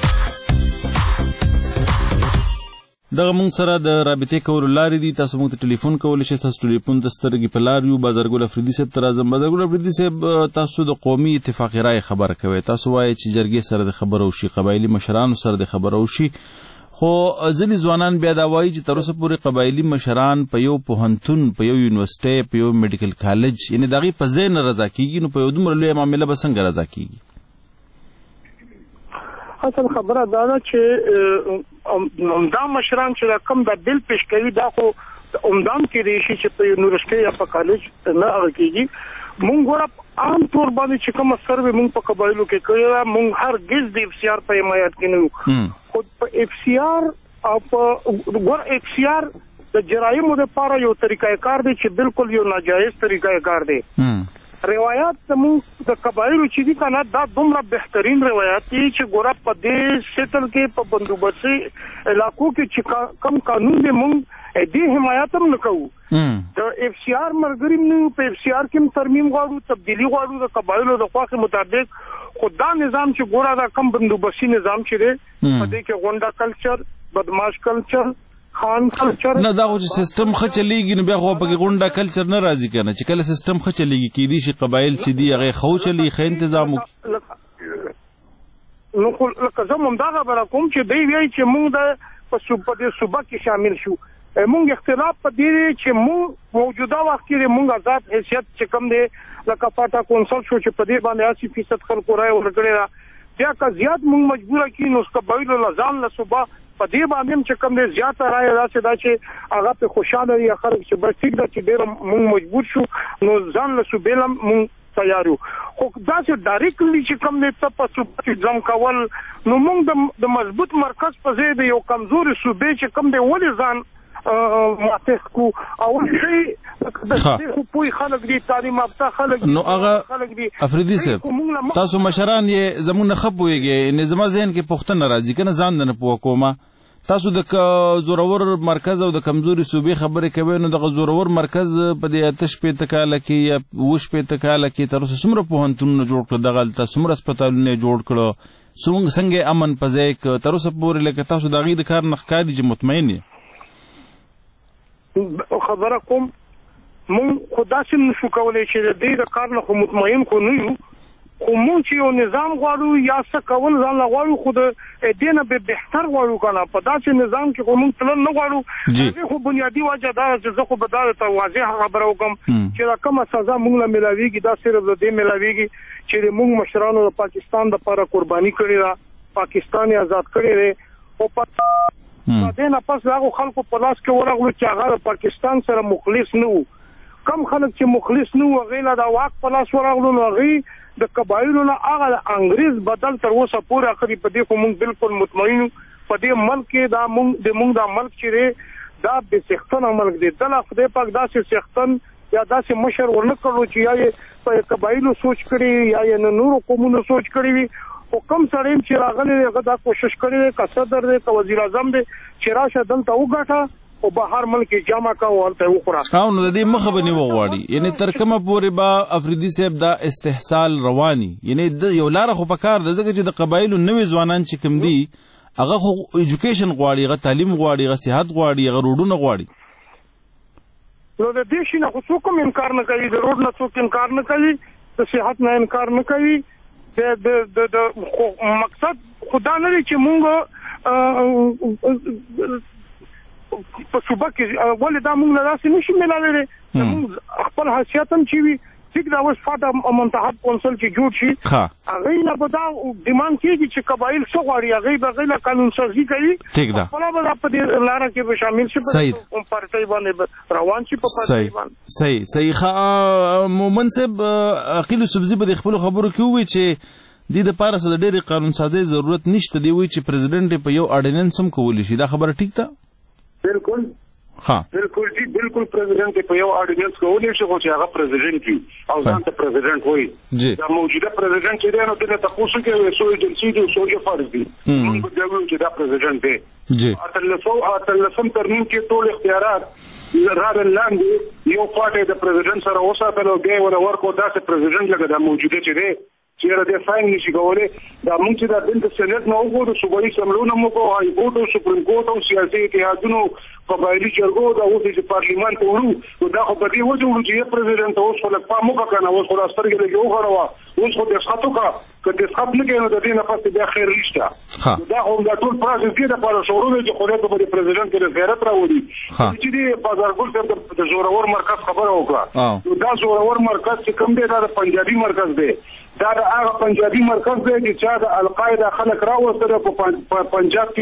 دغه موږ سره د رابطې کولو لارې دي. تاسو موږ ته ټلیفون کولی شئ. تاسو ټلیفون ته سترګې په لار یو. بازارګل افریدي صاحب ته راځم. بازارګل افریدي صاحب، تاسو د قومي اتفاق رای خبره کوئ. تاسو وایئ چې جرګې سره د خبره وشي، قبایلي مشرانو سره د خبره وشي، خو ځینې ځوانان بیا دا وایي چې تر اوسه پورې قبایلي مشران په یو پوهنتون، په یو یونیورسټۍ، په یو میډیکل کالج، یعنې د هغې په ځای نه رضا کېږي، نو په یو دومره لویه معامله به څنګه رضا کېږي؟ اصل خبره دا ده چې عمده مشران چې کوم د بل پیش کوي دا خو عمدان کې دی چې په یونیورسيټي یا په کالج نه هغه کېږي. مونږ ګوره عام طور باندې چې کوم سروې مونږ په قبایلو کې کړی، مونږ هرګز د اف سی آر په حمایت کې نه یو. خو په اف سی آر او په ګوره اف سی آر د جرایمو لپاره یو طریقه کار دی چې بالکل یو ناجایز طریقه کار دی. روایت زموږ د قبایلو چې دي کنه دا دومره بهترین روایت دي چې ګوره په دې سیټل کې په بندوبستي علاقو کې چې کم قانون دی مونږ دې حمایت هم نه کوو. د اف سی آر مرګري نه په اف سی آر کې ترمیم غواړو، تبدیلی غواړو د قبایلو د خواخې مطابق. خو دا نظام چې ګوره دا کم بندوبستي نظام چې دی په دې کې غونډه کلچر، بدماش کلچر، خان کلچر نه، دا خو چې سیستم ښه چلیږي نو بیا خو پکې غونډه کلچر نه راځي که نه. چې کله سیستم ښه چلیږي کیدای شي قبایل چې دي هغې ښه وچلي، ښه انتظام وکړي. نو خو لکه زه همدا خبره کوم چې دی وایي چې موږ د په دې صوبه کې شامل شو. موږ اختلاف په دې دی چې موږ موجوده وخت کې موږ آزاد حیثیت چې کم دی لکه فاټا کونسل شو چې په دې باندې 80% خلکو رایه ورکړې ده. بیا که زیات موږ مجبوره کړي نو قبایلو له ځان له صوبه په دې باندې هم چې کوم دی زیاته رایه داسې ده چې هغه پې خوشحاله وي خلک چې بس ټیک ده چې ډېره موږ مجبور شو نو ځان له صوبې له موږ تیار یو. خو داسې ډایرکټلی چې کوم دی ته په صوبه کې ځم کول نو موږ د مضبوط مرکز په ځای د یو کمزوري صوبې چې کوم دی ولې ځان ماتح کو او شي د پوي خلک دي تعلیم یافته خلک دي. نو هغه افریدي صاحب تاسو مشران یې زموږ نه ښه پوهېږئ، نه زما ذهن کې پوښتنه راځي که نه ځان نه پوه کومه. تاسو د زورور مرکز او د کمزوري صوبې خبرې کوئ، نو دغه زورور مرکز په دې 8 کاله کې یا 9 کاله کې تر اوسه څومره پوهنتونونه جوړ کړل، دغه هلته څومره هسپتالونه یې جوړ کړه، څنګه امن په ځای که تر اوسه پورې لکه تاسو د هغې د کار نه ښکاري چې مطمئن یې؟ خبره کوم مونږ خو داسې نشو کولی چې د دې د کار نه خو مطمئن خو نه یو، خو مونږ چې یو نظام غواړو یا څه کول ځان له غواړو خو د دې نه بهتر غواړو که نه. په داسې نظام کې خو مونږ تلل نه غواړو. هغې خو بنیادي وجه دا ده چې زه خو به دا درته واضحه خبره وکړم چې دا کومه سزا مونږ له میلاویږي دا صرف د دې میلاویږي چې د مونږ مشرانو د پاکستان دپاره قرباني کړې ده، پاکستان یې آزاد کړی دی. خو په دې نه پس د هغو خلکو په لاس کې ورغلو چې هغه د پاکستان سره مخلص نه وو. کم خلک چې مخلص نه وو هغې له د واک په لاس ورغلو نو هغې د قبایلو نه هغه د انګریز بدل تر اوسه پورې اخري. په دې خو موږ بالکل مطمئن یو په دې ملک کې دا موږ دا ملک چې دی دا بې څښتنه ملک دی. دله خدای پاک داسې څښتن یا داسې مشر ورنه کړو چې یا یې په قبایلو سوچ کړي یا یې نورو قومونو سوچ کړي وي. خو کوم سړی چې راغلی هغه دا کوشش کړی دی، که صدر دی که وزیر اعظم دی، چې راشه دلته وګټه او بهر ملک جمع کا او هلته وخوره. نو د دې مخه به نیو غواړي، یعنی تر کومه پورې به افریدي صاحب دا استحصال رواني، یعنی د یو لاره خو پکار ده، ځکه چې د قبایلو نوې ځوانان چې کوم دي هغه خو ایجوکیشن غواړي، هغه تعلیم غواړي، هغه صحت غواړي، هغه روډونه غواړي. نو د دې شي نه خو څوک هم انکار نه کوي، د روډ نه څوک انکار نه کوي، د صحت نه انکار نه کوي. د مقصد خدا نه دی چې مونږ په صوبه کې ولې دا موږ له داسې نشو ملاولی، موږ خپل حیثیت هم چې وي ټیک دا اوس فاټه منتخب کونسل چې جوړ شي هغې نه به دا ډیمانډ کېږي چې قبایل څه غواړي، هغې به هغې له قانون سازي کوي، خپله به دا په دې لاره کې به شامل شي، په پارټۍ باندې روان شي، په پارټۍ باندې. صحیح. مومن صاحب عقیل یوسفزي به د خپلو خبرو کې ووایي چې دې دپاره څه د ډېرې قانون سازۍ ضرورت نشته، دی وایي چې پرزیډنټ یې په یو آرډیننس هم کولی شي. دا خبره ټیک ده؟ بالکل بالکل جی بالکل پریزیډنټ په یو آرډیننس کولی شي، خو چې هغه پریزیډنټ وي او ځان ته پریزیډنټ وایي. دا موجوده پریزیډنټ چې دی نو دې ته تاسو کې څو ایجنسي دي، څو فرض دي، موږ به وایو چې دا پریزیډنټ دی. اتلسم ترمیم کې ټول اختیارات راغلي لاندې یو پارټي د پریزیډنټ سره وساتل او دی ولا ورکو داسې پریزیډنټ لکه دا موجوده چې دی چې د فاین نشي کولای. دا موږ چې د دلته سېنات نه وګورو، صوبایي سملونه مو کو، هاي کورټ او سپریم کورټ او سیاسي اتحادونو، قبایلي جرګو، دا اوس چې پارلیمان ته وړو، دا خو په دې وجه وړو چې پرزیدنت اوس خلک پام وکړي، اوس خو سترګې له یو غړوا، اوس خو د ښاتو کا کله ښات نه کوي، نو د دې نه پاتې بیا خیر نشته. دا خو دا ټول پروسس کې د پاره شروع دی چې خو له پرزیدنت کې غیرت راوړي چې دې بازارګل ته د زورور مرکز خبره وکړه. دا زورور مرکز چې کوم دی دا د پنجابي مرکز دی، دا د هغه پنجابي مرکز دی چې چا د القاعده خلک راوستل په پنجاب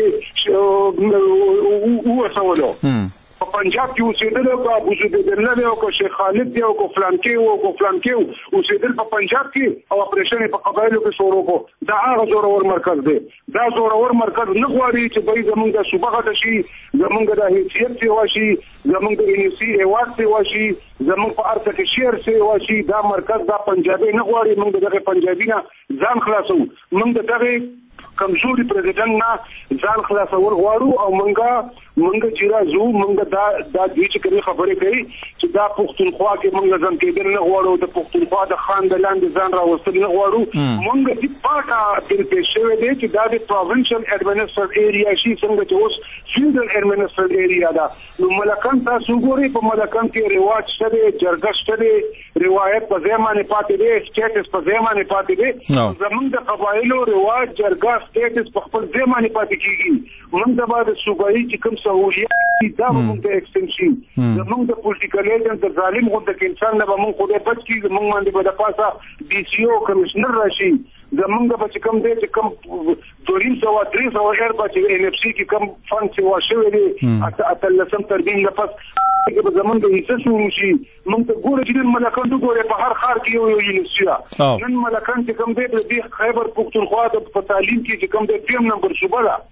کې وسولو، په پنجاب کې اوسېدل او ابو زبید الله او شیخ خالد دی او فلان کې اوسېدل په پنجاب کې او اپریشن په قبایلو کې شروع کو. دا هغه زورور مرکز دی. دا زورور مرکز نه غواړي چې به زمونږ د صوبه غټه شي، زمونږ د حیثیت سیوا شي، زمونږ د انسی ایوارډ سیوا شي، زمونږ په ارڅ کې شیر سیوا شي. دا مرکز دا پنجابي نه غواړي، موږ دغه پنجابي نه ځان خلاصو، موږ دغه کمزوري پریزیډنټ نه ځان خلاصول غواړو او منګه چې راځو منګه دا دې چې کوي خبرې کوي چې دا پښتونخوا کې منګه ځم کېدل نه غواړو، د پښتونخوا د خان د لاندې ځان راوستل نه غواړو. منګه چې پاکه تل پېښ شوی دی چې دا د پروینشل ایڈمنسټریټ ایریا شي، څنګه چې اوس فیډرل ایڈمنسټریټ ایریا ده. نو ملکان تاسو ګورئ، په ملکان کې رواج شته دی، جرګه شته دی، روایت په ځای باندې پاتې دی، سټیټس په ځای باندې پاتې دی. زمونږ د قبایلو رواج جرګه سټیټس په خپل ځای باندې پاتې کېږي. موږ د بعد صوبایي چې کوم سهولیت دي دا موږ ته ایکسټنشن، زمونږ د پولیټیکل ایجنټ د ظالم غونډه کې انسان نه به موږ خدای بچ کړي، زمونږ باندې به د پاسه ډي سی او کمشنر راشي، زمونږ به چې کوم دی چې کوم 200-300 هزار به چې ان اف سی کې کوم فند سیوا شوی دی اتلسم ترمیم لپس کې به زمونږ د حصه شروع شي. موږ ته ګوره چې نن ملکان ګوره په هر ښار کې یو یونیورسټي، نن ملکان چې کوم دی د خیبر پښتونخوا په تعلیم کې چې کوم دی 3 نمبر صوبه ده.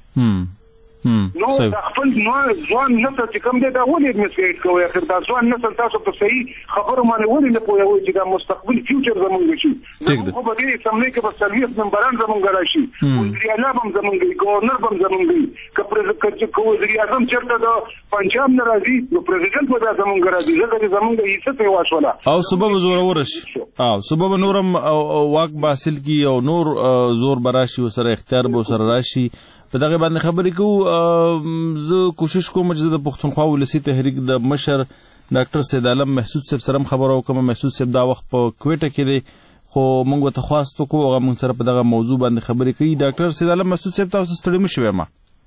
نو د خپل ځوان نسل چې کوم دی دا ولې مسکیټ کوي، اخر دا ځوان نسل تاسو په صحیح خبرو باندې ولې نه پوهوي چې دا مستقبل فیوچر زمونږ شي. خو په دې اسمبلی کې به سرویس ممبران زمونږ راشي، وزیر اعلی هم زمونږ وي، گورنر هم زمونږ وي، که وزیر اعظم چېرته د پنجاب نه راځي نو پرزیډنټ به دا زمونږ راځي، ځکه چې زمونږ د حصه سیوا شوله او صوبه به زوروره شي او صوبه به نور هم واک به حاصل کړي او نور زور به راشي، ورسره اختیار به ورسره راشي. په دغه باندې خبرې کوو. زه کوشش کوم چې د پښتونخوا ولسي تحریک د مشر ډاکټر سید عالم محسود صاحب سره خبره وکړم. محسود صاحب دا وخت په کویټه کې دی، خو موږ ورته خواست وکړو هغه موږ سره په دغه موضوع باندې خبرې کوي. ډاکټر سید عالم محسود صاحب تاسو ستړي مه شوئ. ما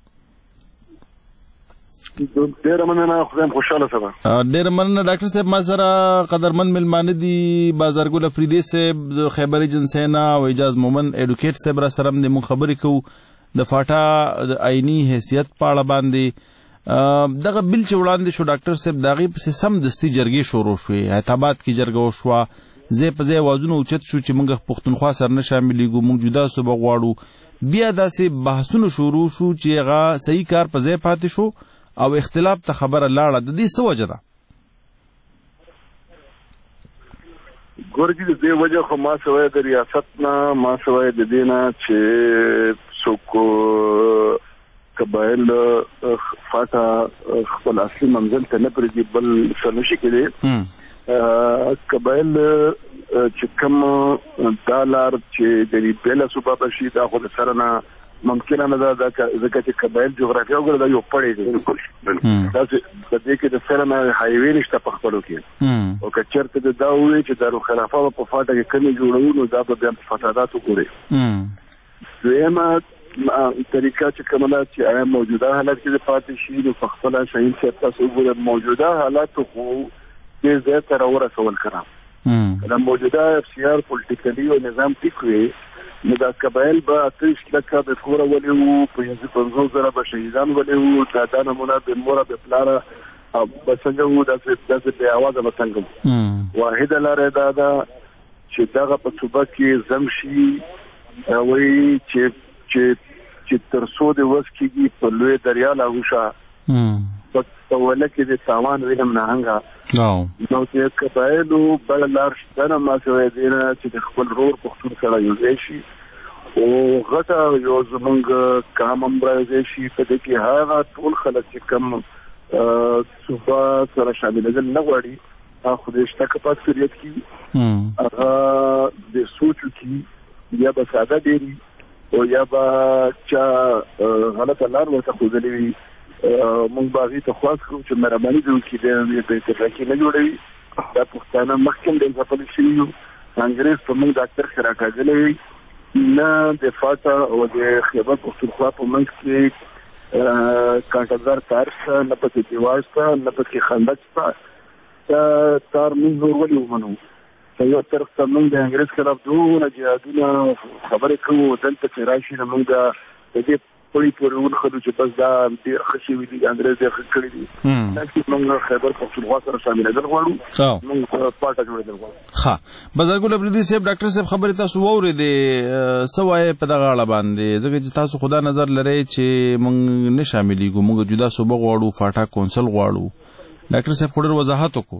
ډېره مننه، خدایم خوشحاله سبا. ډېره مننه ډاکټر صاحب. ما سره قدرمن ملمانه دي بازارګل افریدي صاحب د خیبر ایجنسۍ نه او اعجاز مومن ایډوکیټ صاحب را سره هم موږ خبرې کوو د فاټا د آئینی حیثیت په اړه باندې. دغه بل چې وړاندې شو ډاکټر صاحب د هغې پسې سمدستي جرګې شروع شوې، حیدرآباد کې جرګه وشوه، ځای په ځای اوازونه اوچت شو چې موږ پښتونخوا سره نه شاملېږو، موږ جدا صوبه غواړو. بیا داسې بحثونه شروع شو چې هغه صحیح کار په ځای پاتې شو او اختلاف ته خبره لاړه. د دې څه وجه ده؟ ګورګي د دې وجه خو ما سوای د ریاست نه ما سوای د دې نه چې څوک قبایل فاټا خپل اصلي منزل ته نه پرېږدي بل څه نشي کېدی قبایل چې کوم دا لار چې د بېله صوبه به شي دا خو د سره نه ممکنه نه ده ځکه چې قبایل جغرافیه وګوره دا یو پړی دی بالکل داسې په دې کې د سره نه هایوې نشته په خپلو کې او که چېرته د دا ووایي چې دارالخلافه به په فاټه کې کمې جوړوو نو دا به بیا په فسادات وګوري دویمه طریقه چې کومه ده چې آیا موجوده حالت کې د پاتې شي نو په خپله شهید صاحب تاسو وګورئ موجوده حالاتو خو دې ځای ته راورسول کړه دا موجوده FCR پولیټیکلي او نظام ټیک وي نو دا قبایل به 30 لکه به کوره ولې وو 50,000 به شهیدان ولې وو دا نمونه به موره به پلاره به څنګه وو داسې بې اوازه به څنګه وو واحده لاره دا ده چې دغه په صوبه کې زم شي وایي چې تر څو د وس کېږي په لوی دریا لاغوشه په وله کې د تاوان وینم نهنګه نو چې قبایلو بل لار شته نه ما سوی دی نه چې د خپل رور پښتون سره یو ځای شي او غټه یو زمونږ کام هم راځي شي په دې کې هغه ټول خلک چې کم صوبه سره شاملېدل نه غواړي خو د شته کپاسیټیت کې هغه د سوچو کې یا به ساده ډېري او یا به چا غلطه لار ورته ښودلې وي مونږ به هغې ته خواست کوو چې مهرباني دې وکړي د اتفاقي نه جوړوي دا پښتانه مخکې هم ډېر ځپلي شوي یو انګرېز په مونږ ډاکټر کې راکاږلی وي نه د فاټا او د خیبر پښتونخوا په منځ کې کانټهدار تار شته نه پکې دیوال شته نه پکې خندق شته دا تار مونږ ولې ومنو په یو طرف ته مونږ د انګرېز خلاف دونه جهادونه خبرې کوو دلته چې راشي نه مونږ د دې پړی پورې ونښلو چې بس دا ډېر ښه شوي دي انګرېز ډېر ښه کړي دي چې مونږ خیبر پښتونخوا سره شاملېدل غواړو مونږ پاټه جوړېدل غواړو ښه بازارګل اپریدي صاحب ډاکټر صاحب خبرې تاسو واورېدې څه وایې په دغه اړه باندې ځکه چې تاسو خو دا نظر لرئ چې مونږ نه شاملېږو مونږ جدا صوبه غواړو فاټا کونسل غواړو ډاکټر صاحب خو ډېر وضاحت وکړو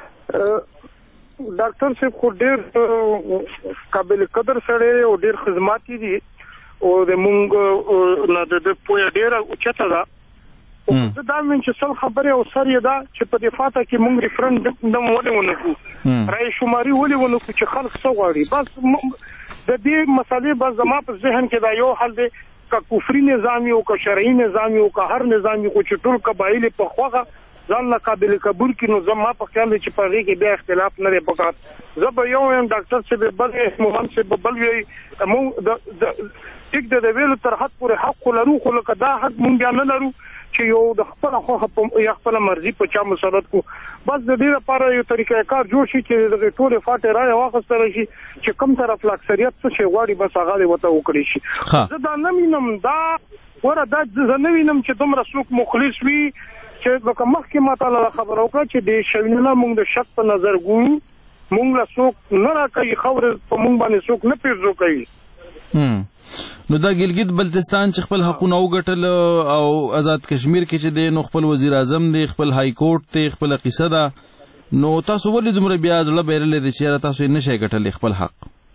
ډاکټر صاحب خو ډېر قابل قدر سړی او ډېر خدماتي دي او د مونږ نه د پوهه ډېره اوچته ده زه دا وایم چې څل خبرې او سر یې دا چې په دې فاټه کې مونږ ریفرنډم ولې ونه کړو رایې شماري ولې ونه کړو چې خلک څه غواړي بس د دې مسالې بس زما په ذهن کې دا یو حل دی که کفري نظامي او که شرعي نظامي او که هر نظامي خو چې ټول قبایل په خوغه ځان له قابل قبول کړي نو زما په خیال دی چې په هغې کې بیا اختلاف نه دی پکار زه به یو وایم ډاکټر صاحب بل مومن صاحب بل وایي مونږ ټیک د ویلو تر حد پورې حق لرو خو لکه دا حق مونږ بیا نه لرو چې یو د خپل خو یا خپل مرزي په چا مسلط کو بس د دې لپاره یو طریقه کار جوړ شي چې د ټول فاټه راي واخستل شي چې کوم طرف اکثریت څه شي غواړي بس هغه وته وکړي شي زه دا نه وینم دا ورته دا زه نه وینم چې دومره څوک مخلص وي چې لکه مخکې ما تعالی خبر وکړه چې د شوینه موږ د شک په نظر ګورو موږ له څوک نه راکوي خبره په موږ باندې څوک نه پیژو کوي نو دا ګلګت بلتستان چې خپل حقونه وګټل او آزاد کشمیر کې چې دی نو خپل وزیر اعظم دی خپل های کورټ دی خپل قصه ده نو تاسو ولې دومره بیا زړه بیرلې دي چې تاسو یې نشئ ګټلی خپل حق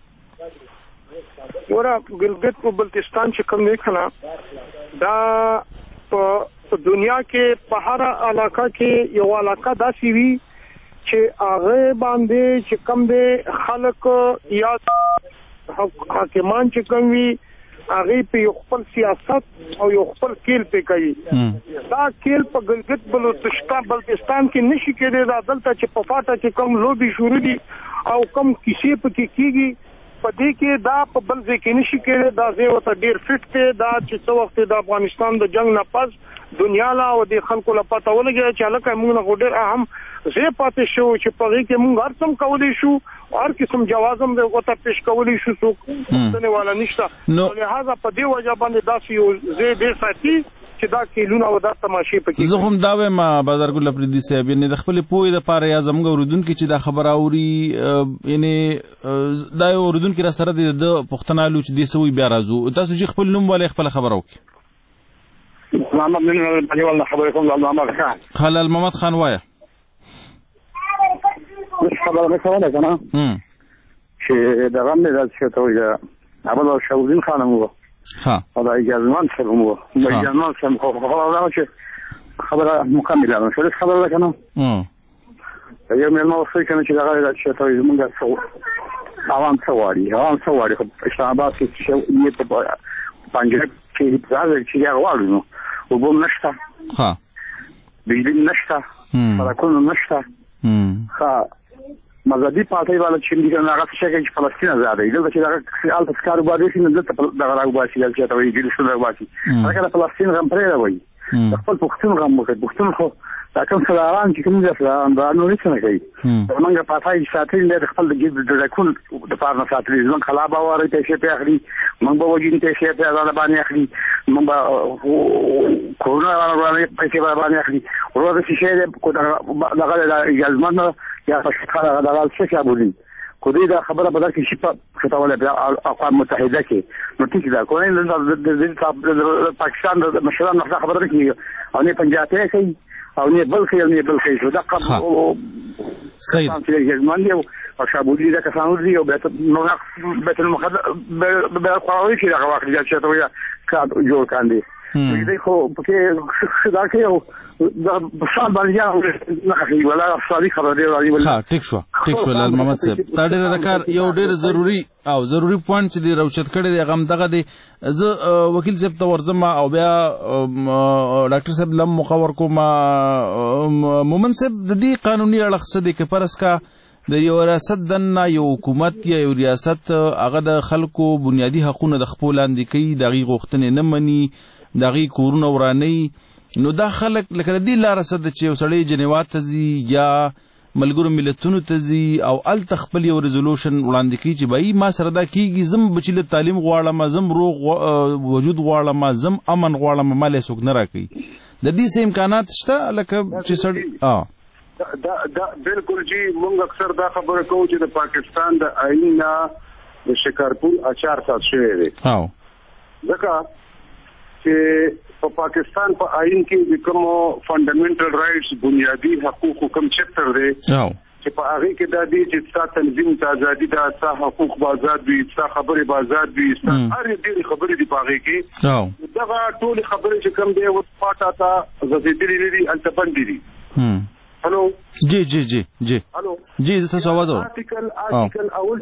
ورا ګلګت بلتستان چې کوم دی کنه دا په دنیا کې په هر علاقه کې یو علاقه داسي وي چې هغه باندې چې کوم دی خلک یا حاکمان چې کوم وي هغه په یو خپل سیاست او یو خپل کېل په کوي دا کېل په ګلګت بلتستان کې نشي کېدی دا دلته چې په فاټه کې کوم لوبي شروع دي او کوم کیسې په کې کیږي په دې کې دا په بل ځای کې نشي کېدی دا ځای ورته ډېر فټ دی دا چې څو وخت د افغانستان د جنگ نه پس دنیا لا او د خلکو لپاره پته ولګي چې لکه موږ نه ډېر اهم زه پاتې شو چې په دې کې موږ هر څه کولی شو هر قسم جوازم د وته پیش کولی شو څوک څه والا نشته لہذا په دې وجه باندې داسې یو زه ډېر ساتي چې دا کېلونه او دا تماشې پکې زه هم دا وایم بازارګل اپریدي صاحب یعنې د خپلې پوهې دپاره یا زموږ اورېدونکي چې دا خبره اوري یعنې دا یو اورېدونکي را سره دی د پوښتنه الو چې دې څه وایي بیا راځو تاسو چې خپل نوم ولې خپله خبره وکړي خلال محمد خان وایه خبره مې کوله کنه چې دغه مې راځي ته وایي هغه شاودین خانم وو او د اجازمان سره وو د اجازمان سره خو هغه چې خبره مکمله نه شوه خبره ده کنه یو مې نو څه کنه چې دغه راځي ته وایي موږ عوام څواري خو اسلام آباد کې چې په پنجاب کې ځای چې هغه وایي نو وبم نشته بجلی نشته سړکونه نشته مذهبي پارټۍ والا چې موږ هغه څه کوي چې فلسطین آزاد دی دلته چې دغه الته کاروبار شي نو دلته دغه راوباسي چې ته وایي چې څه راوباسي هغه د فلسطین غم پرې راوي خپل پښتون غم وکړي پښتون خو دا کوم سلام چې کوم ځای سلام دا نو هیڅ نه کوي موږ پاتای ساتل د خپل د کول د پارن ساتل ځون خلابه واره ته په اخلي موږ به وګین ته په ځان باندې اخلي موږ به کورونا باندې پیسې باندې اخلي ورته چې کو دغه اجازه یا فشخره دغه څه شابولي کودی دا خبره بدل کې شي په خطاوله بیا اقوام متحده کې نو ټیک دا کوی د پاکستان د مشران نه خبره کوي او نه پنجاب ته کوي او نه بل شو دا صحیح جرمن دی او شابولي دا کسانو دی او نو بیت المقدس به خواوي چې دا واقعي چې ته یا جوړ کاندي دې خو پکې دا کې او دا بشار باندې نه کوي ولا افصالي خبره دی ولا ها ټیک شو لال محمد صاحب تا ډېر د کار یو ډېر ضروری پوینټ چې دی روشت کړی دی غم دغه دی زه وکیل صاحب ته ورځم او بیا ډاکټر صاحب لم مخور کوم مومن صاحب د دې قانوني اړخ څه دی کې پرس کا د یو ریاست دنه یو حکومت یا یو ریاست هغه د خلکو بنیادی حقوقونه د خپل لاندې کوي دغه غوښتنې نه مني دغه کورونه وراني نو دا خلک لکه دې لار سره چې یو سړی جنیوا ته ځي یا ملګرو ملتونو ته ځي او ال تخپل یو ریزولوشن وړاندې کوي چې بای ما سره دا کیږي زم بچله تعلیم غواړم زم روغ وجود غواړم زم امن غواړم مال څوک نه راکړي د دې سه امکانات شته لکه چې سړی دا بالکل جی موږ اکثر دا خبره کوو چې د پاکستان د آئین د شکارپور اچار سات شوی دی ځکه چې په پاکستان په آئین کې د کوم فندامنټل رائټس بنیادی حقوق کوم چپټر دی چې په هغه کې د دې چې څا تنظیم ته ازادي ده څا حقوق به آزاد وي څا خبرې به آزاد وي څا هر دې خبرې دی په هغه کې دغه ټول خبرې چې کوم دی او پاټا ته غزيدلې دي التبندي دي هلو جی هلو جی تاسو आवाज اورئ آرټیکل اول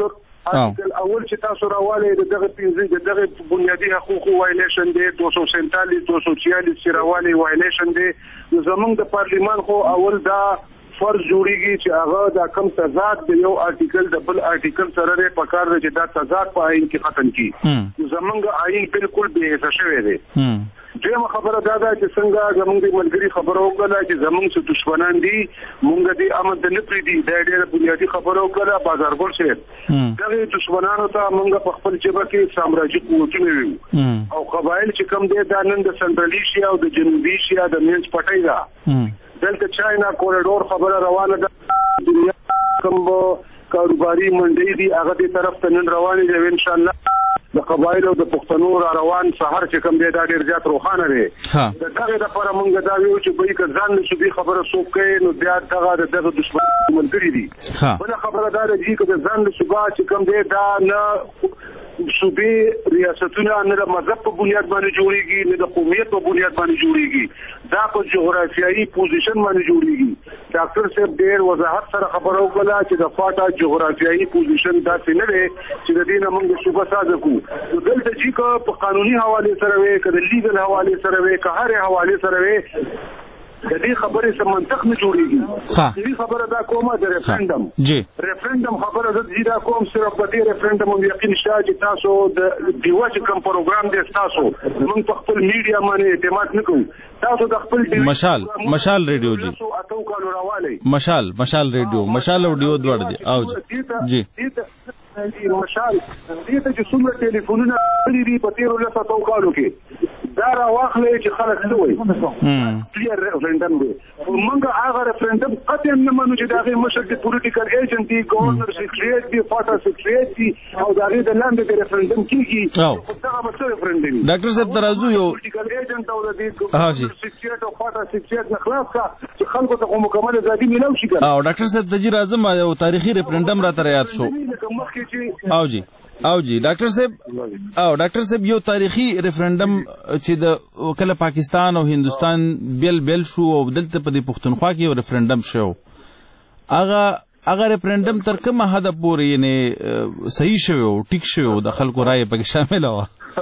چې تاسو راواله دغه پنځه دغه بنیادی حقوق وایلیشن دی 247 246 چې راواله وایلیشن دی زمونږ د پارلیمان خو اول دا فرض جوړیږي چې هغه د کم تضاد د یو آرټیکل د بل آرټیکل سره په کار دی چې دا تضاد په آئین کې ختم کی زمونږ آئین بالکل به حساب شوی دی دغه خبره دا ده چې څنګه زمونږ د ملګری خبرو وکړه چې زمونږ څه دشمنان دي مونږ دې امن د نپری دي د ډېر بنیادی خبرو وکړه بازارګور شه دغه دشمنانو ته مونږ په خپل جبه کې سامراجي قوتونه ویو او قبایل چې کم دي دا نن د سنټرل ایشیا او د جنوبي ایشیا د مینس پټای دا دلته چاینا کوریډور خبره روانه ده دنیا کوم کاروباري منډي دي هغه دې طرف ته نن روانه دي ان شاء الله د قبایل او د پښتنو روان سحر چې کوم دی دا ډیر زیات روخانه دی دغه لپاره مونږ دا ویو چې به کې ځان نشو دي خبره څوک کوي نو بیا دغه دشمن ملګری دي بل خبره دا دی چې ځان نشو چې کوم دی دا نه صوبې ریاستونه نه د مذهب په بنیاد باندې جوړیږي نه د قومیت په بنیاد باندې جوړیږي دا په جغرافیایي پوزیشن باندې جوړیږي ډاکټر صاحب ډیر وضاحت سره خبرو وکړه چې د فاټا جغرافیایي پوزیشن داسې نه دی چې د دې نه موږ صوبه ساز کوو دلته چې په قانوني حواله سره وي که د لیګل حواله سره وي که هر حواله سره وي د دې خبرې سم منطق نه جوړیږي دې خبره دا کومه د ریفرندم خبره د دې دا کوم صرف د دې ریفرندم یقین شته چې تاسو د دیوځ کوم پروګرام دې تاسو موږ په خپل میډیا باندې اعتماد نکوو تاسو د خپل مشال ریډیو جی مشال ریډیو مشال اډیو دوړ دي او جی مشال دې ته چې څومره ټلیفونونه لري په تیرو لسو کالو کې دا راواخلې چې خلک څه وایي کلیر ریفرندم دی موږ هغه ریفرندم قطعا نه منو چې دغه مشر د پولیټیکل ایجنټ دی گورنر سیکریټری دی فاټا سیکریټری دی او دغه د لاندې د ریفرندم کیږي دا به ریفرندم ډاکټر صاحب درازو یو پولیټیکل ایجنټ او د گورنر سیکریټری او فاټا سیکریټری خلاص کا چې خلکو ته مکمل ازادي ملو شي او ډاکټر صاحب تجربه اعظم یو تاریخي ریفرندم را تر یاد شو او جی ډاکټر صاحب یو تاریخي ریفرندم چې د کله پاکستان او هندستان بیل شو او دلته په دې پښتونخوا کې یو ریفرندم شو هغه ریفرندم تر کومه حد پورې یعنی صحیح شوی او ټیک شوی او د خلکو رائے پکې شامل و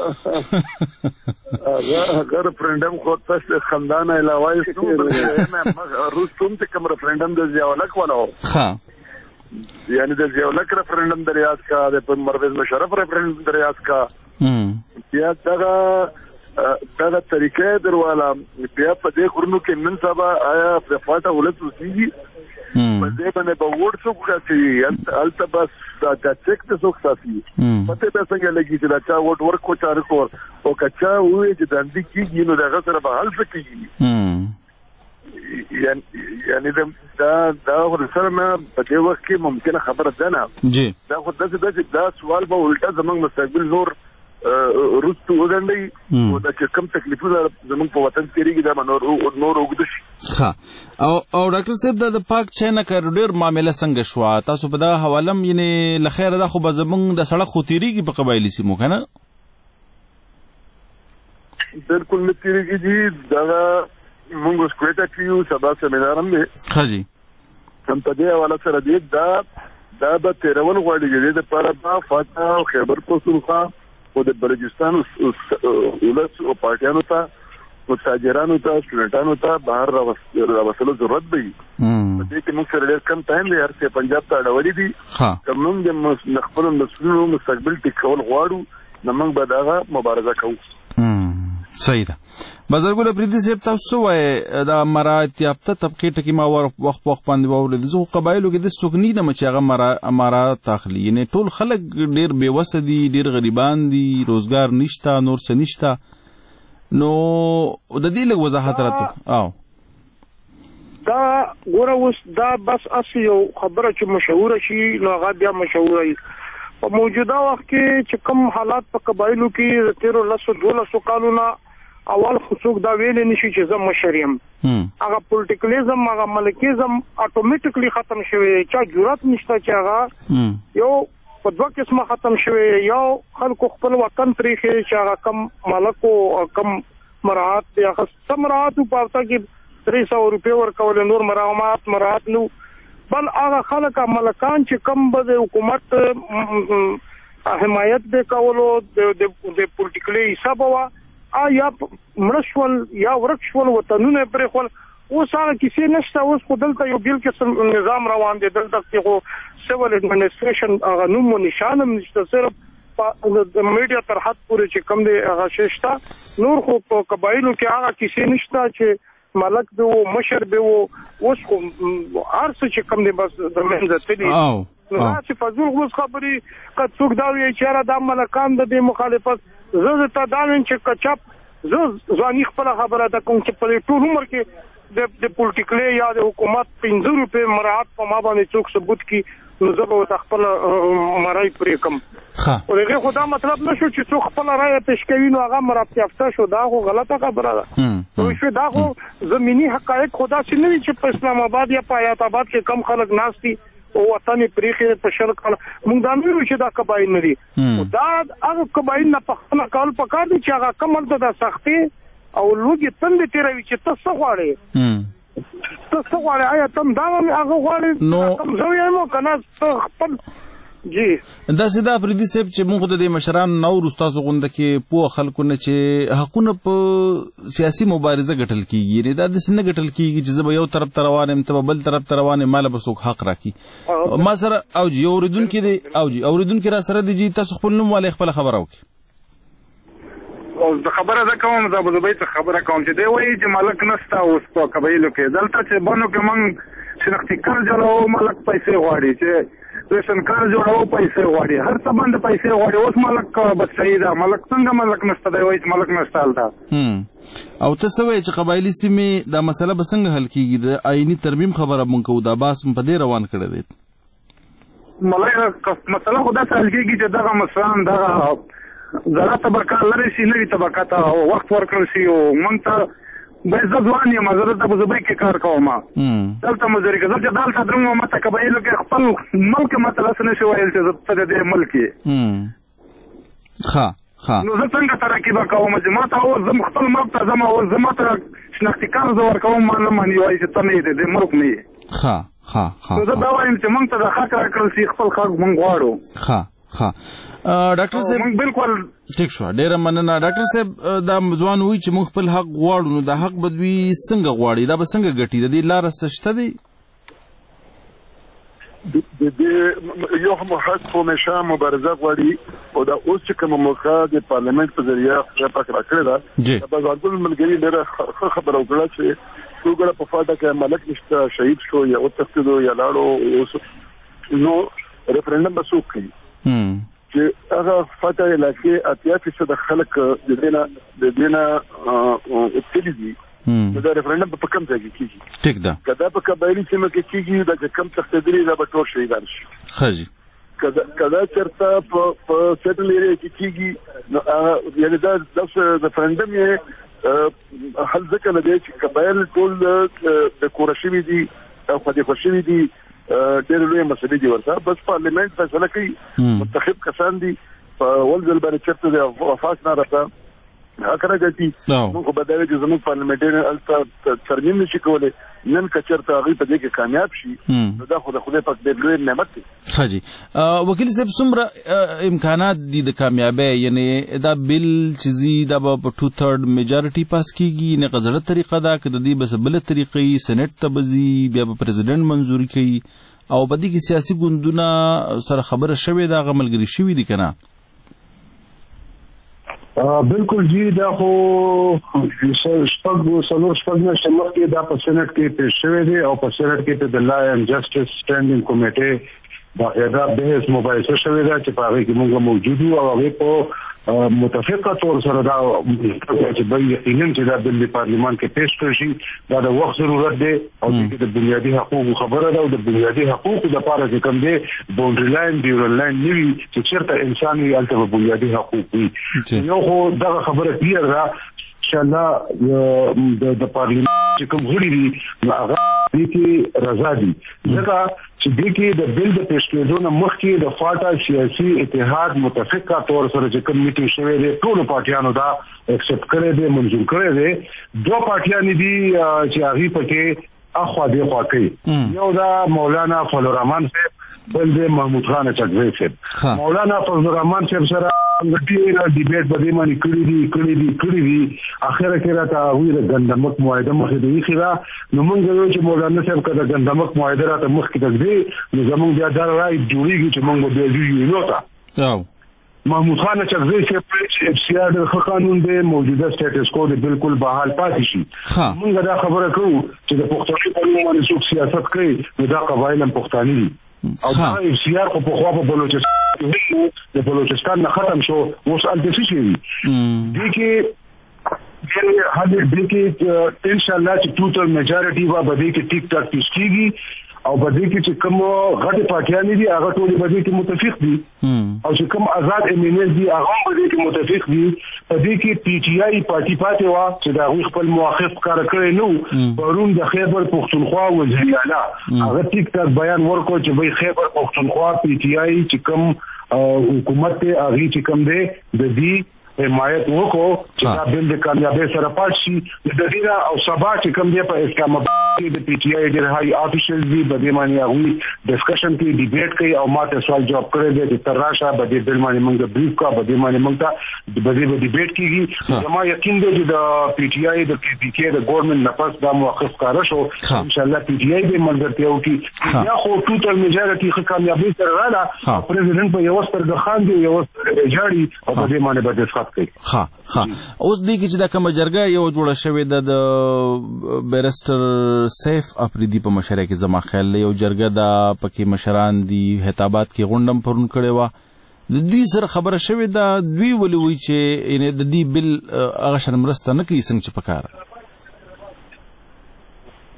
هغه ریفرندم خو تاسو خندانه علاوه یې روس کوم ته کوم ریفرندم د ضیاءالحق والا ها یعنی د ضیاءالحق ریفرندم د ریاض کا د پرویز مشرف ریفرندم د ریاض کا بیا دغه طریقې درواله بیا په دې خورنو کې نن سبا آیا د فاټه ولت وسیږي په دې باندې به ووټ څوک کوي البته بس دا چیک ته څوک ساتي پته به څنګه لګي چې دا چا ووټ ورکو چارو کو او کچا وې چې د اندي کېږي نو دغه سره به حل کېږي یعنی دا سره ما په دې وخت کې ممکنه خبره ده نه جی دا خو دا سوال به الټا زمونږ مستقبل نور روستو ودانډي او دا چې کوم تکلیفونه زمونږ په وطن کې لري دا نور وګد شي ها او ډاکټر صاحب د پاک چاینا کاریډور معاملې څنګه شو تاسو په دا حواله یعنی لخیر دا خو به زمونږ د سړک خوتيريږي په قبایلی سیمو کنه بالکل نتیریږي دي دا مونږ سکويټا کیو سبا سیمینار هم دی ها جی هم په دې حواله سره دی دا به تیرول غواړي د لپاره با فاطمه او خیبر پختونخوا او د بلوچستان ولس او پارټیانو ته متاجرانو ته سټوډنټانو ته بهر راوصلو ضرورت دی په دې کې موږ سره ډېر کم ټایم دی هرڅه پنجاب ته اړولې دي کوم د خپل مسؤلینو مستقبل ټیکول غواړو نو موږ به دا مبارزه کوو صحیح ده بازرګل پریدي صاحب تاسو وای دا مراد یافته طبقه ټکی ما وخت باندې وورل زه قبایلو کې د سګنی نه چې هغه امارات تخلی نه ټول خلک ډیر بیوسه دي ډیر غریبان دي روزګار نشته نور څه نشته نو د دې له وضاحت راته او دا ګوره اوس دا بس اصل یو خبره چې مشهوره شي نو هغه بیا مشهوره وي په موجوده وخت کې چې کوم حالات په قبایلو کې 13-12 کالونه اول خصوص دا ویل نشي چې زم مشریم هغه پولیټیکلیزم هغه ملکیزم اتوماتیکلی ختم شوی چا جرأت نشته چې هغه یو په دوه قسمه ختم شوی یو خلکو خپل وطن پریخي چې هغه کم ملکو او کم مراحت یا سم مراحت په پاتہ کې 300 روپیا ورکول نور مراحت نو بل هغه خلک ملکان چې کم به حکومت حمایت به کولو د پولیټیکلی حساب وا یا مرشول یا ورکشول وطنونه پرې خپل اوس هغه کیسې نشته اوس خو دلته یو بیل قسم نظام روان دی دلته خو سیول ایڈمنسټریشن هغه نوم او نشان هم نشته صرف د میډیا تر حد پورې چې کم دی هغه ششته نور خو په قبایلو کې هغه کیسې نشته چې ملک به و مشر به و اوس خو هر څه چې کم دی بس درمنځ تللی نو چې فضول اوس خبرې که څوک دا وایي چې دا ملکان د دې مخالفت زه ته دا وایم چې کچاپ زه ځواني خپله خبره ده کوم چې په ټول عمر کې د پولیټیکلی یا د حکومت 15 روپۍ مراعات په ما باندې څوک ثبوت کړي نو زه به ورته خپله مرۍ پرې کړم خو د هغې خو دا مطلب نه شو چې څوک خپله رایه پیش کوي نو هغه مرات یافته شو دا خو غلطه خبره ده دا خو زمیني حقایق خو داسې نه وي چې په اسلام آباد یا په حیات آباد کې کم خلک ناست دي او وطن پریخي په شرق موږ دا نه ویل چې دا قبایل نه دي دا هغه قبایل نه پخنه کول پکار دي چې هغه کمل ته د سختي او لوګي تند تیروي چې تاسو غواړئ آیا تم دا هغه غواړئ کوم زه یم کنه خپل جی دا سیده پریدي صاحب چې موږ د مشران نو استادو غونډه کې په خلکو نه چې حقونه په سیاسي مبارزه ګټل کیږي دا د سن ګټل کیږي چې زه یو طرف ته روانم ته بل طرف ته روانم مال به څوک حق راکړي ما سره او جی اوریدونکو دی او جی اوریدونکو را سره دی تاسو خپل نوم والے خپل خبر وکړي او د خبره ده کوم د ابوظبي ته خبره کوم چې دی وایي چې ملک نسته اوس په قبایلو کې دلته چې بانو کې موږ شناختي کار جوړو ملک پیسې غواړي چې ریشن کار جوړو پیسې غواړي هر څه باندې پیسې غواړي اوس ملک بس صحیح ده ملک څنګه ملک نسته دی وایي چې ملک نسته هلته او ته څه وایې چې قبایلي سیمې دا مسله به څنګه حل کېږي د آئیني ترمیم خبره مونږ کوو دا بحث په دې روان کړی دی مسله خو داسې حل کېږي چې دغه مشران دغه زړه طبقه لرې شي نوي طبقه ته وخت ورکړل شي او موږ ته زه ځوان یم زه دلته په زبۍ کې کار کوم دلته مزدوري کوم چې دلته درنګ ماته قبایلو کې خپل ملک ماته لاس نه شي ویل چې زه په دې ملک کې نو زه څنګه ترقي به کوم چې ماته اوس زه خپل ملک ته ځم اوس زه ماته شناختي کار زه ورکوم ما نه مني وایي چې ته نه یې د ملک نه یې نو زه دا وایم چې موږ ته د حق راکړل شي خپل حق موږ غواړو ډاکټر صاحب بالکل ټیک شو ډیره مننه ډاکټر صاحب دا ځوان وایي چې موږ خپل حق غواړو نو دا حق به دوی څنګه غواړي دا به څنګه ګټي د دې لاره څه شته دی یو هم حق همیشه مبارزه غواړي او دا اوس چې کوم موقع د پارلیمنت په ذریعہ پاک راکړه دا په ځانګړي ملګری ډېره خبره وکړه چې وګړه په فاده کې ملک نشته شهید شو یا وتښتېدو یا لاړو نو ریفرندم به څوک کوي چې هغه فاده علاقې 80% خلک د دینه تللی دا ریفرندم په کوم ځای کې کیږي ټیک ده کدا په قبایلی سیمه کې کیږي دا کم تختدري دا به ټول شهیدان شي خاجي کدا چرته په سیټل ایریا کې کیږي یعنی دا د ریفرندم یې حل ځکه نه دی چې قبایل ټول د کورشوي دي او خدای خوشوي دي ډېر لوی مسلې دي ورته بس پارلیمنت فیصله کوي منتخب کسان دي په ولزل باندې چرته د وفاق نه راځي اکره ګټي نو په بداوی چې زموږ پارلیمنټري الته ترمیم نشي کولای نن کچرته هغه په دې کې کامیاب شي نو دا خدای پاک دې لوی نعمت دی حاجی وکیل صاحب څومره امکانات دي د کامیابی یعنی دا بل چیزی دا په 2/3 میجارټي پاس کیږي نه غزړه طریقه دا کده دی بس بل طریقې سېنات ته بزي بیا په پریزیدنت منزوري کوي او په دې کې سیاسي ګوندونه سره خبره شوې دا غملګری شوې دي کنه بالکل جی دا خو شپږ میاشتې مخکې دا په سېنات کې پیش شوی دی او په سېنات کې د لا اینڈ جسټس سټینډینګ کمیټې باقاعده بحث مباحثه شوې ده چې په هغه کې موږ موجود یو او هغه په متفقه طور سره دا چې به یقینا چې دا بل پارلیمان کې پیش کړي دا د وخت ضرورت دی او د بنیادي حقوقو خبره ده او د بنیادي حقوقو د لپاره چې کوم دی باونډري لاین ډیورل لاین نیوي چې چیرته انساني الته بنیادي حقوق وي یو خو دا خبره کلیئر ده چې الله د پارلیمان چې کوم غړي دي هغه دې کې رضا دي ځکه چې دې کې د بل د پیش کېدو نه مخکې د فاټا سیاسي اتحاد متفقه طور سره چې کوم میټینګ شوی دی ټول پارټیانو دا اکسپټ کړی دی منظور کړی دی دوه پارټیان دي چې هغه پکې اخوا دی خوا کوي یو دا مولانا فضل الرحمن صاحب بل دی محمود خان چکزی صاحب مولانا فضل الرحمن صاحب سره ډیره ډیبیټ باندې باندې کړی دي اخره کې راته وی د ګندمک معاهده مخې دی خلا نو موږ یو چې مولانا صاحب کده ګندمک معاهده راته مخکې تګ نو زموږ بیا دا راي جوړیږي چې موږ به یو نوتا محمود خان چکزی صاحب چې اف سی آر د قانون دی موجوده سټیټس کو دی بالکل بحال پاتې شي موږ دا خبره کوو چې د پښتني په نوم باندې څوک سیاست کوي نو دا قبایل هم پښتاني دي او دا اف سی آر په خوا په بلوچستان نه ختم شو اوس الته شي دي کې ان شاء الله چې ټوټل میجارټي وا بده کې ټیک ټاک کیږي او بده کې چې کوم غټ پارټیان دي هغه ټول بده کې متفق دي او چې کوم آزاد ایمینل دي هغه بده کې متفق دي بده کې پی ټی آی پارټي پاتې وا چې دا خپل موافق کار کړی نو پرون د خیبر پختونخوا وزیر اعلی هغه ټیک ټاک بیان ورکړ چې وای خیبر پختونخوا پی ټی آی چې کوم حکومت ته هغه چې کوم دی د دې حمایت وکړو چې دا بل د کامیابی سره پات شي د دې او سبا چې کوم دی په اسلام آباد کې د پی ټی آی د هاي افیشل دی په دې باندې هغه ډسکشن کې ډیبیټ کوي او ماته سوال جواب کړی دی چې تر راشه په دې بل باندې موږ بریف کا په دې باندې موږ ته په دې ډیبیټ کیږي زما یقین دی چې د پی ټی آی د پی ټی آی د ګورنمنت نفس دا موقف کار شو ان شاء الله پی ټی آی د ملګرتیا وکي یا خو ټوټل میجارټي کامیابی سره راځي پریزیدنت په یو سترګ خان دی یو جاړي او په دې باندې به اوس دې کې چې دا کومه جرګه یو جوړه شوې ده د بیرسټر سیف افریدي په مشرۍ کې زما خیال یو جرګه دا پکې مشران دي هیتابات کې غونډم پرون کړي وا د دوی سره خبره شوې ده دوی ولې وایي چې یعنی د دې بل هغه شرمرسته نه کوي څنګه چې پکاره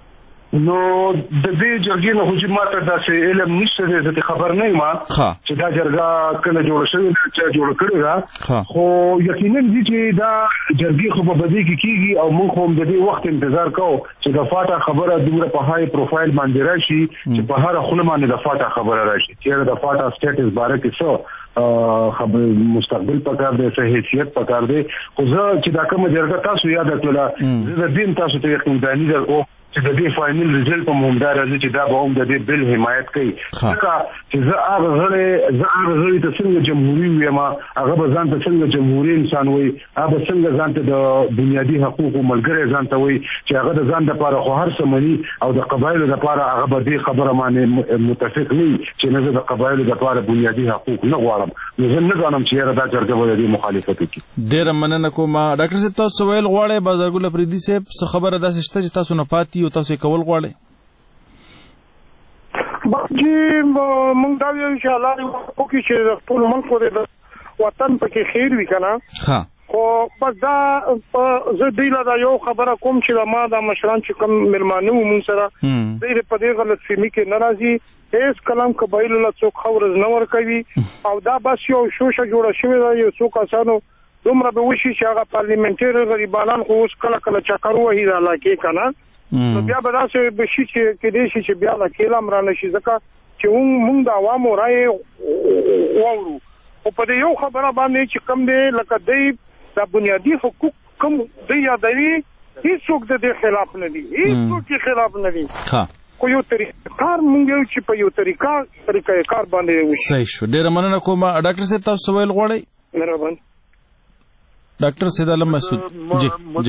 نو د دې جرګې نه خو چې ماته داسې علم نشته دی زه خبر نه یم چې دا جرګه کله جوړه شوې ده چې جوړه کړې ده خو یقینا دي چې دا جرګې خو په بدی کې کیږي او موږ هم د دې وخت انتظار کوو چې د فاټا خبره دومره په هاي پروفایل باندې راشي چې په هر خونه باندې د فاټا خبره راشي چې د فاټا سټیټس باره کې څه خبر مستقبل پکار دی څه حیثیت پکار دی خو زه چې دا کومه جرګه تاسو یاد کړله زه د دین تاسو ته یقین دانی درکو چې د دې فاینل ریزلټ په مهمدار راځي چې دا به هم د دې بل حمایت کوي ځکه چې زه هغه غړي ته څنګه جمهوریت ویم هغه به ځان ته څنګه جمهوریت انسان وي هغه به څنګه ځان ته د بنیادي حقوقو ملګری ځان ته وي چې هغه د ځان لپاره خو هر څه مني او د قبایلو لپاره هغه به دې خبره باندې متفق نه چې نه د قبایلو لپاره بنیادي حقوق نه غواړم نو زه نه غواړم چې دا جرګه به دې مخالفت وکړي ډېره مننه کوم ډاکټر صاحب تاسو ویل غواړئ بازارګل افریدي صاحب څه خبره داسې شته چې تاسو نه پاتې او تاسو کول غواړئ چې موږ دا یو ان شاء الله وکړو چې ټول ملک د وطن پکې خیر وي کنه خو بس دا زه دیله دا یو خبره کوم چې ما دا مشران چې کوم ملمانه و مون سره دې په دې غلط فهمي کې ناراضي هیڅ کلام قبایل له څوک خبر نه ور کوي او دا بس یو شوشه جوړه شوې ده یو څوک اسانو دومره به وشي چې هغه پارلیمنټري غریبانان خو اوس کله کله چکر وهي دا لکه کنه نو بیا به داسې بشي چې کېدای شي چې بیا لا کېلام را نشي ځکه چې موږ د عوامو رایې واورو خو په دې یو خبره باندې چې کم دی لکه دی د بنیادي حقوق کم دی یادوي هیڅوک د دې خلاف نه دي هیڅوک یې خلاف نه دي خو یو طریقه کار موږ یو چې په یو طریقه کار باندې وشي صحیح شو ډېره مننه کوم ډاکټر صاحب تاسو ویل غواړئ مهربان ډاکټر سید عالم مسعود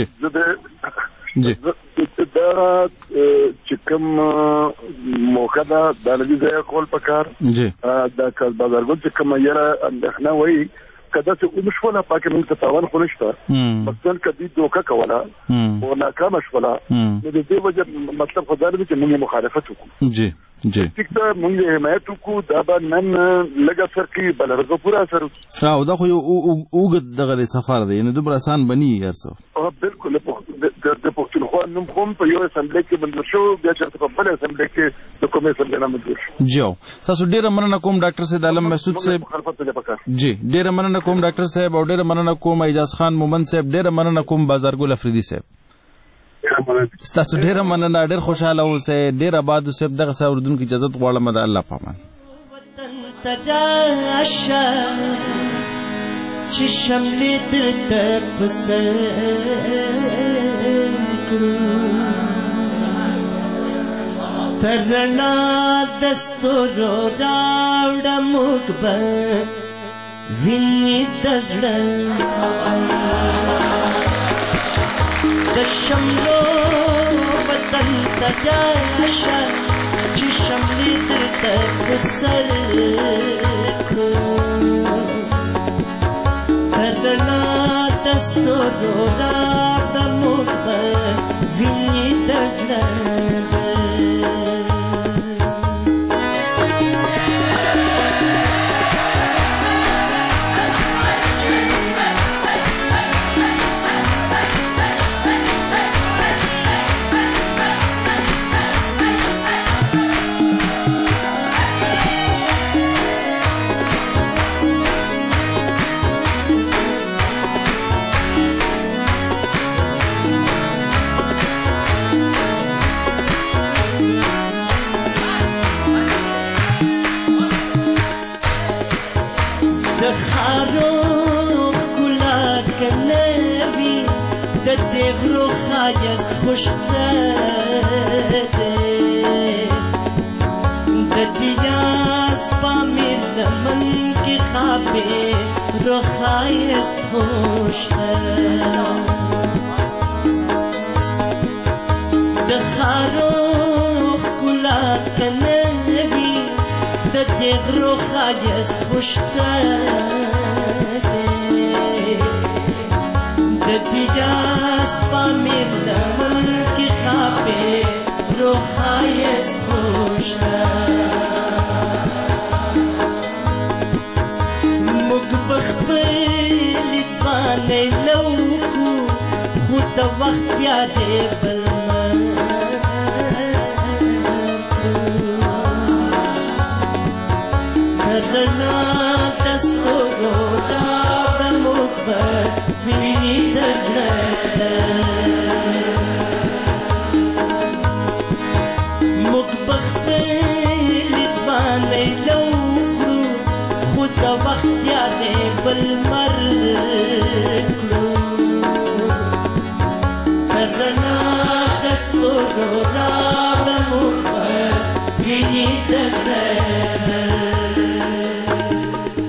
جی دا چې کوم موقع ده د لږ ځای کول پکار جی دا کال بازارګل چې کوم یاره اندېښنه وایي کدا چې ومشوله پاکه موږ ته تاوان خو نشته مثلا کدی دوکه کوله او ناکام شوله نو د دې وجه مطلب خو دا دی چې موږ مخالفت وکړو جی جی ټیک ده موږ حمایت وکړو دا به نن لږ اثر کوي بل ورځ پوره اثر او دا خو یو اوږد دغه سفر دی یعنې دومره اسان بني هرڅه بالکل د پښتونخوا نوم خو په یو اسمبلی کې منظور شو بیا چې په بل اسمبلی کې د کومې اسمبلی نه منظور شو جی تاسو ډېره مننه کوم ډاکټر سید عالم مسعود صاحب جی ډېره مننه کوم ډاکټر صاحب او ډېره مننه کوم اعجاز خان مومند صاحب ډېره مننه کوم بازارګل افریدي صاحب ستاسو ډېره مننه ډېر خوشاله اوسئ ډېر آباد اوسئ دغه سره اردن کې اجازه غواړم د الله پامان چې شملې درته پسر ترنا دستورو راوړه موږ به ویني د زړه د شملو وطن ته راشه چې شملې درته پسر ترنا دستورو راوړه موږ به ویني د زړه خوشته د دیاز پامیر لمن کې خوابې روخایست خوشته د خارو ښکلا که نه وي د دې غرو ښایست خوشته د دیاز پامیر لمن کې خوابې روخایست خوشته موږ به خپلې ځوانۍ لو کړو خو د وخت یادې بل نه دستورو راوړه موږ به ویني د زړه موږ به خپلې ځوانۍ لو کړو خو د وخت یادې بل مر کړو د رڼا دستورو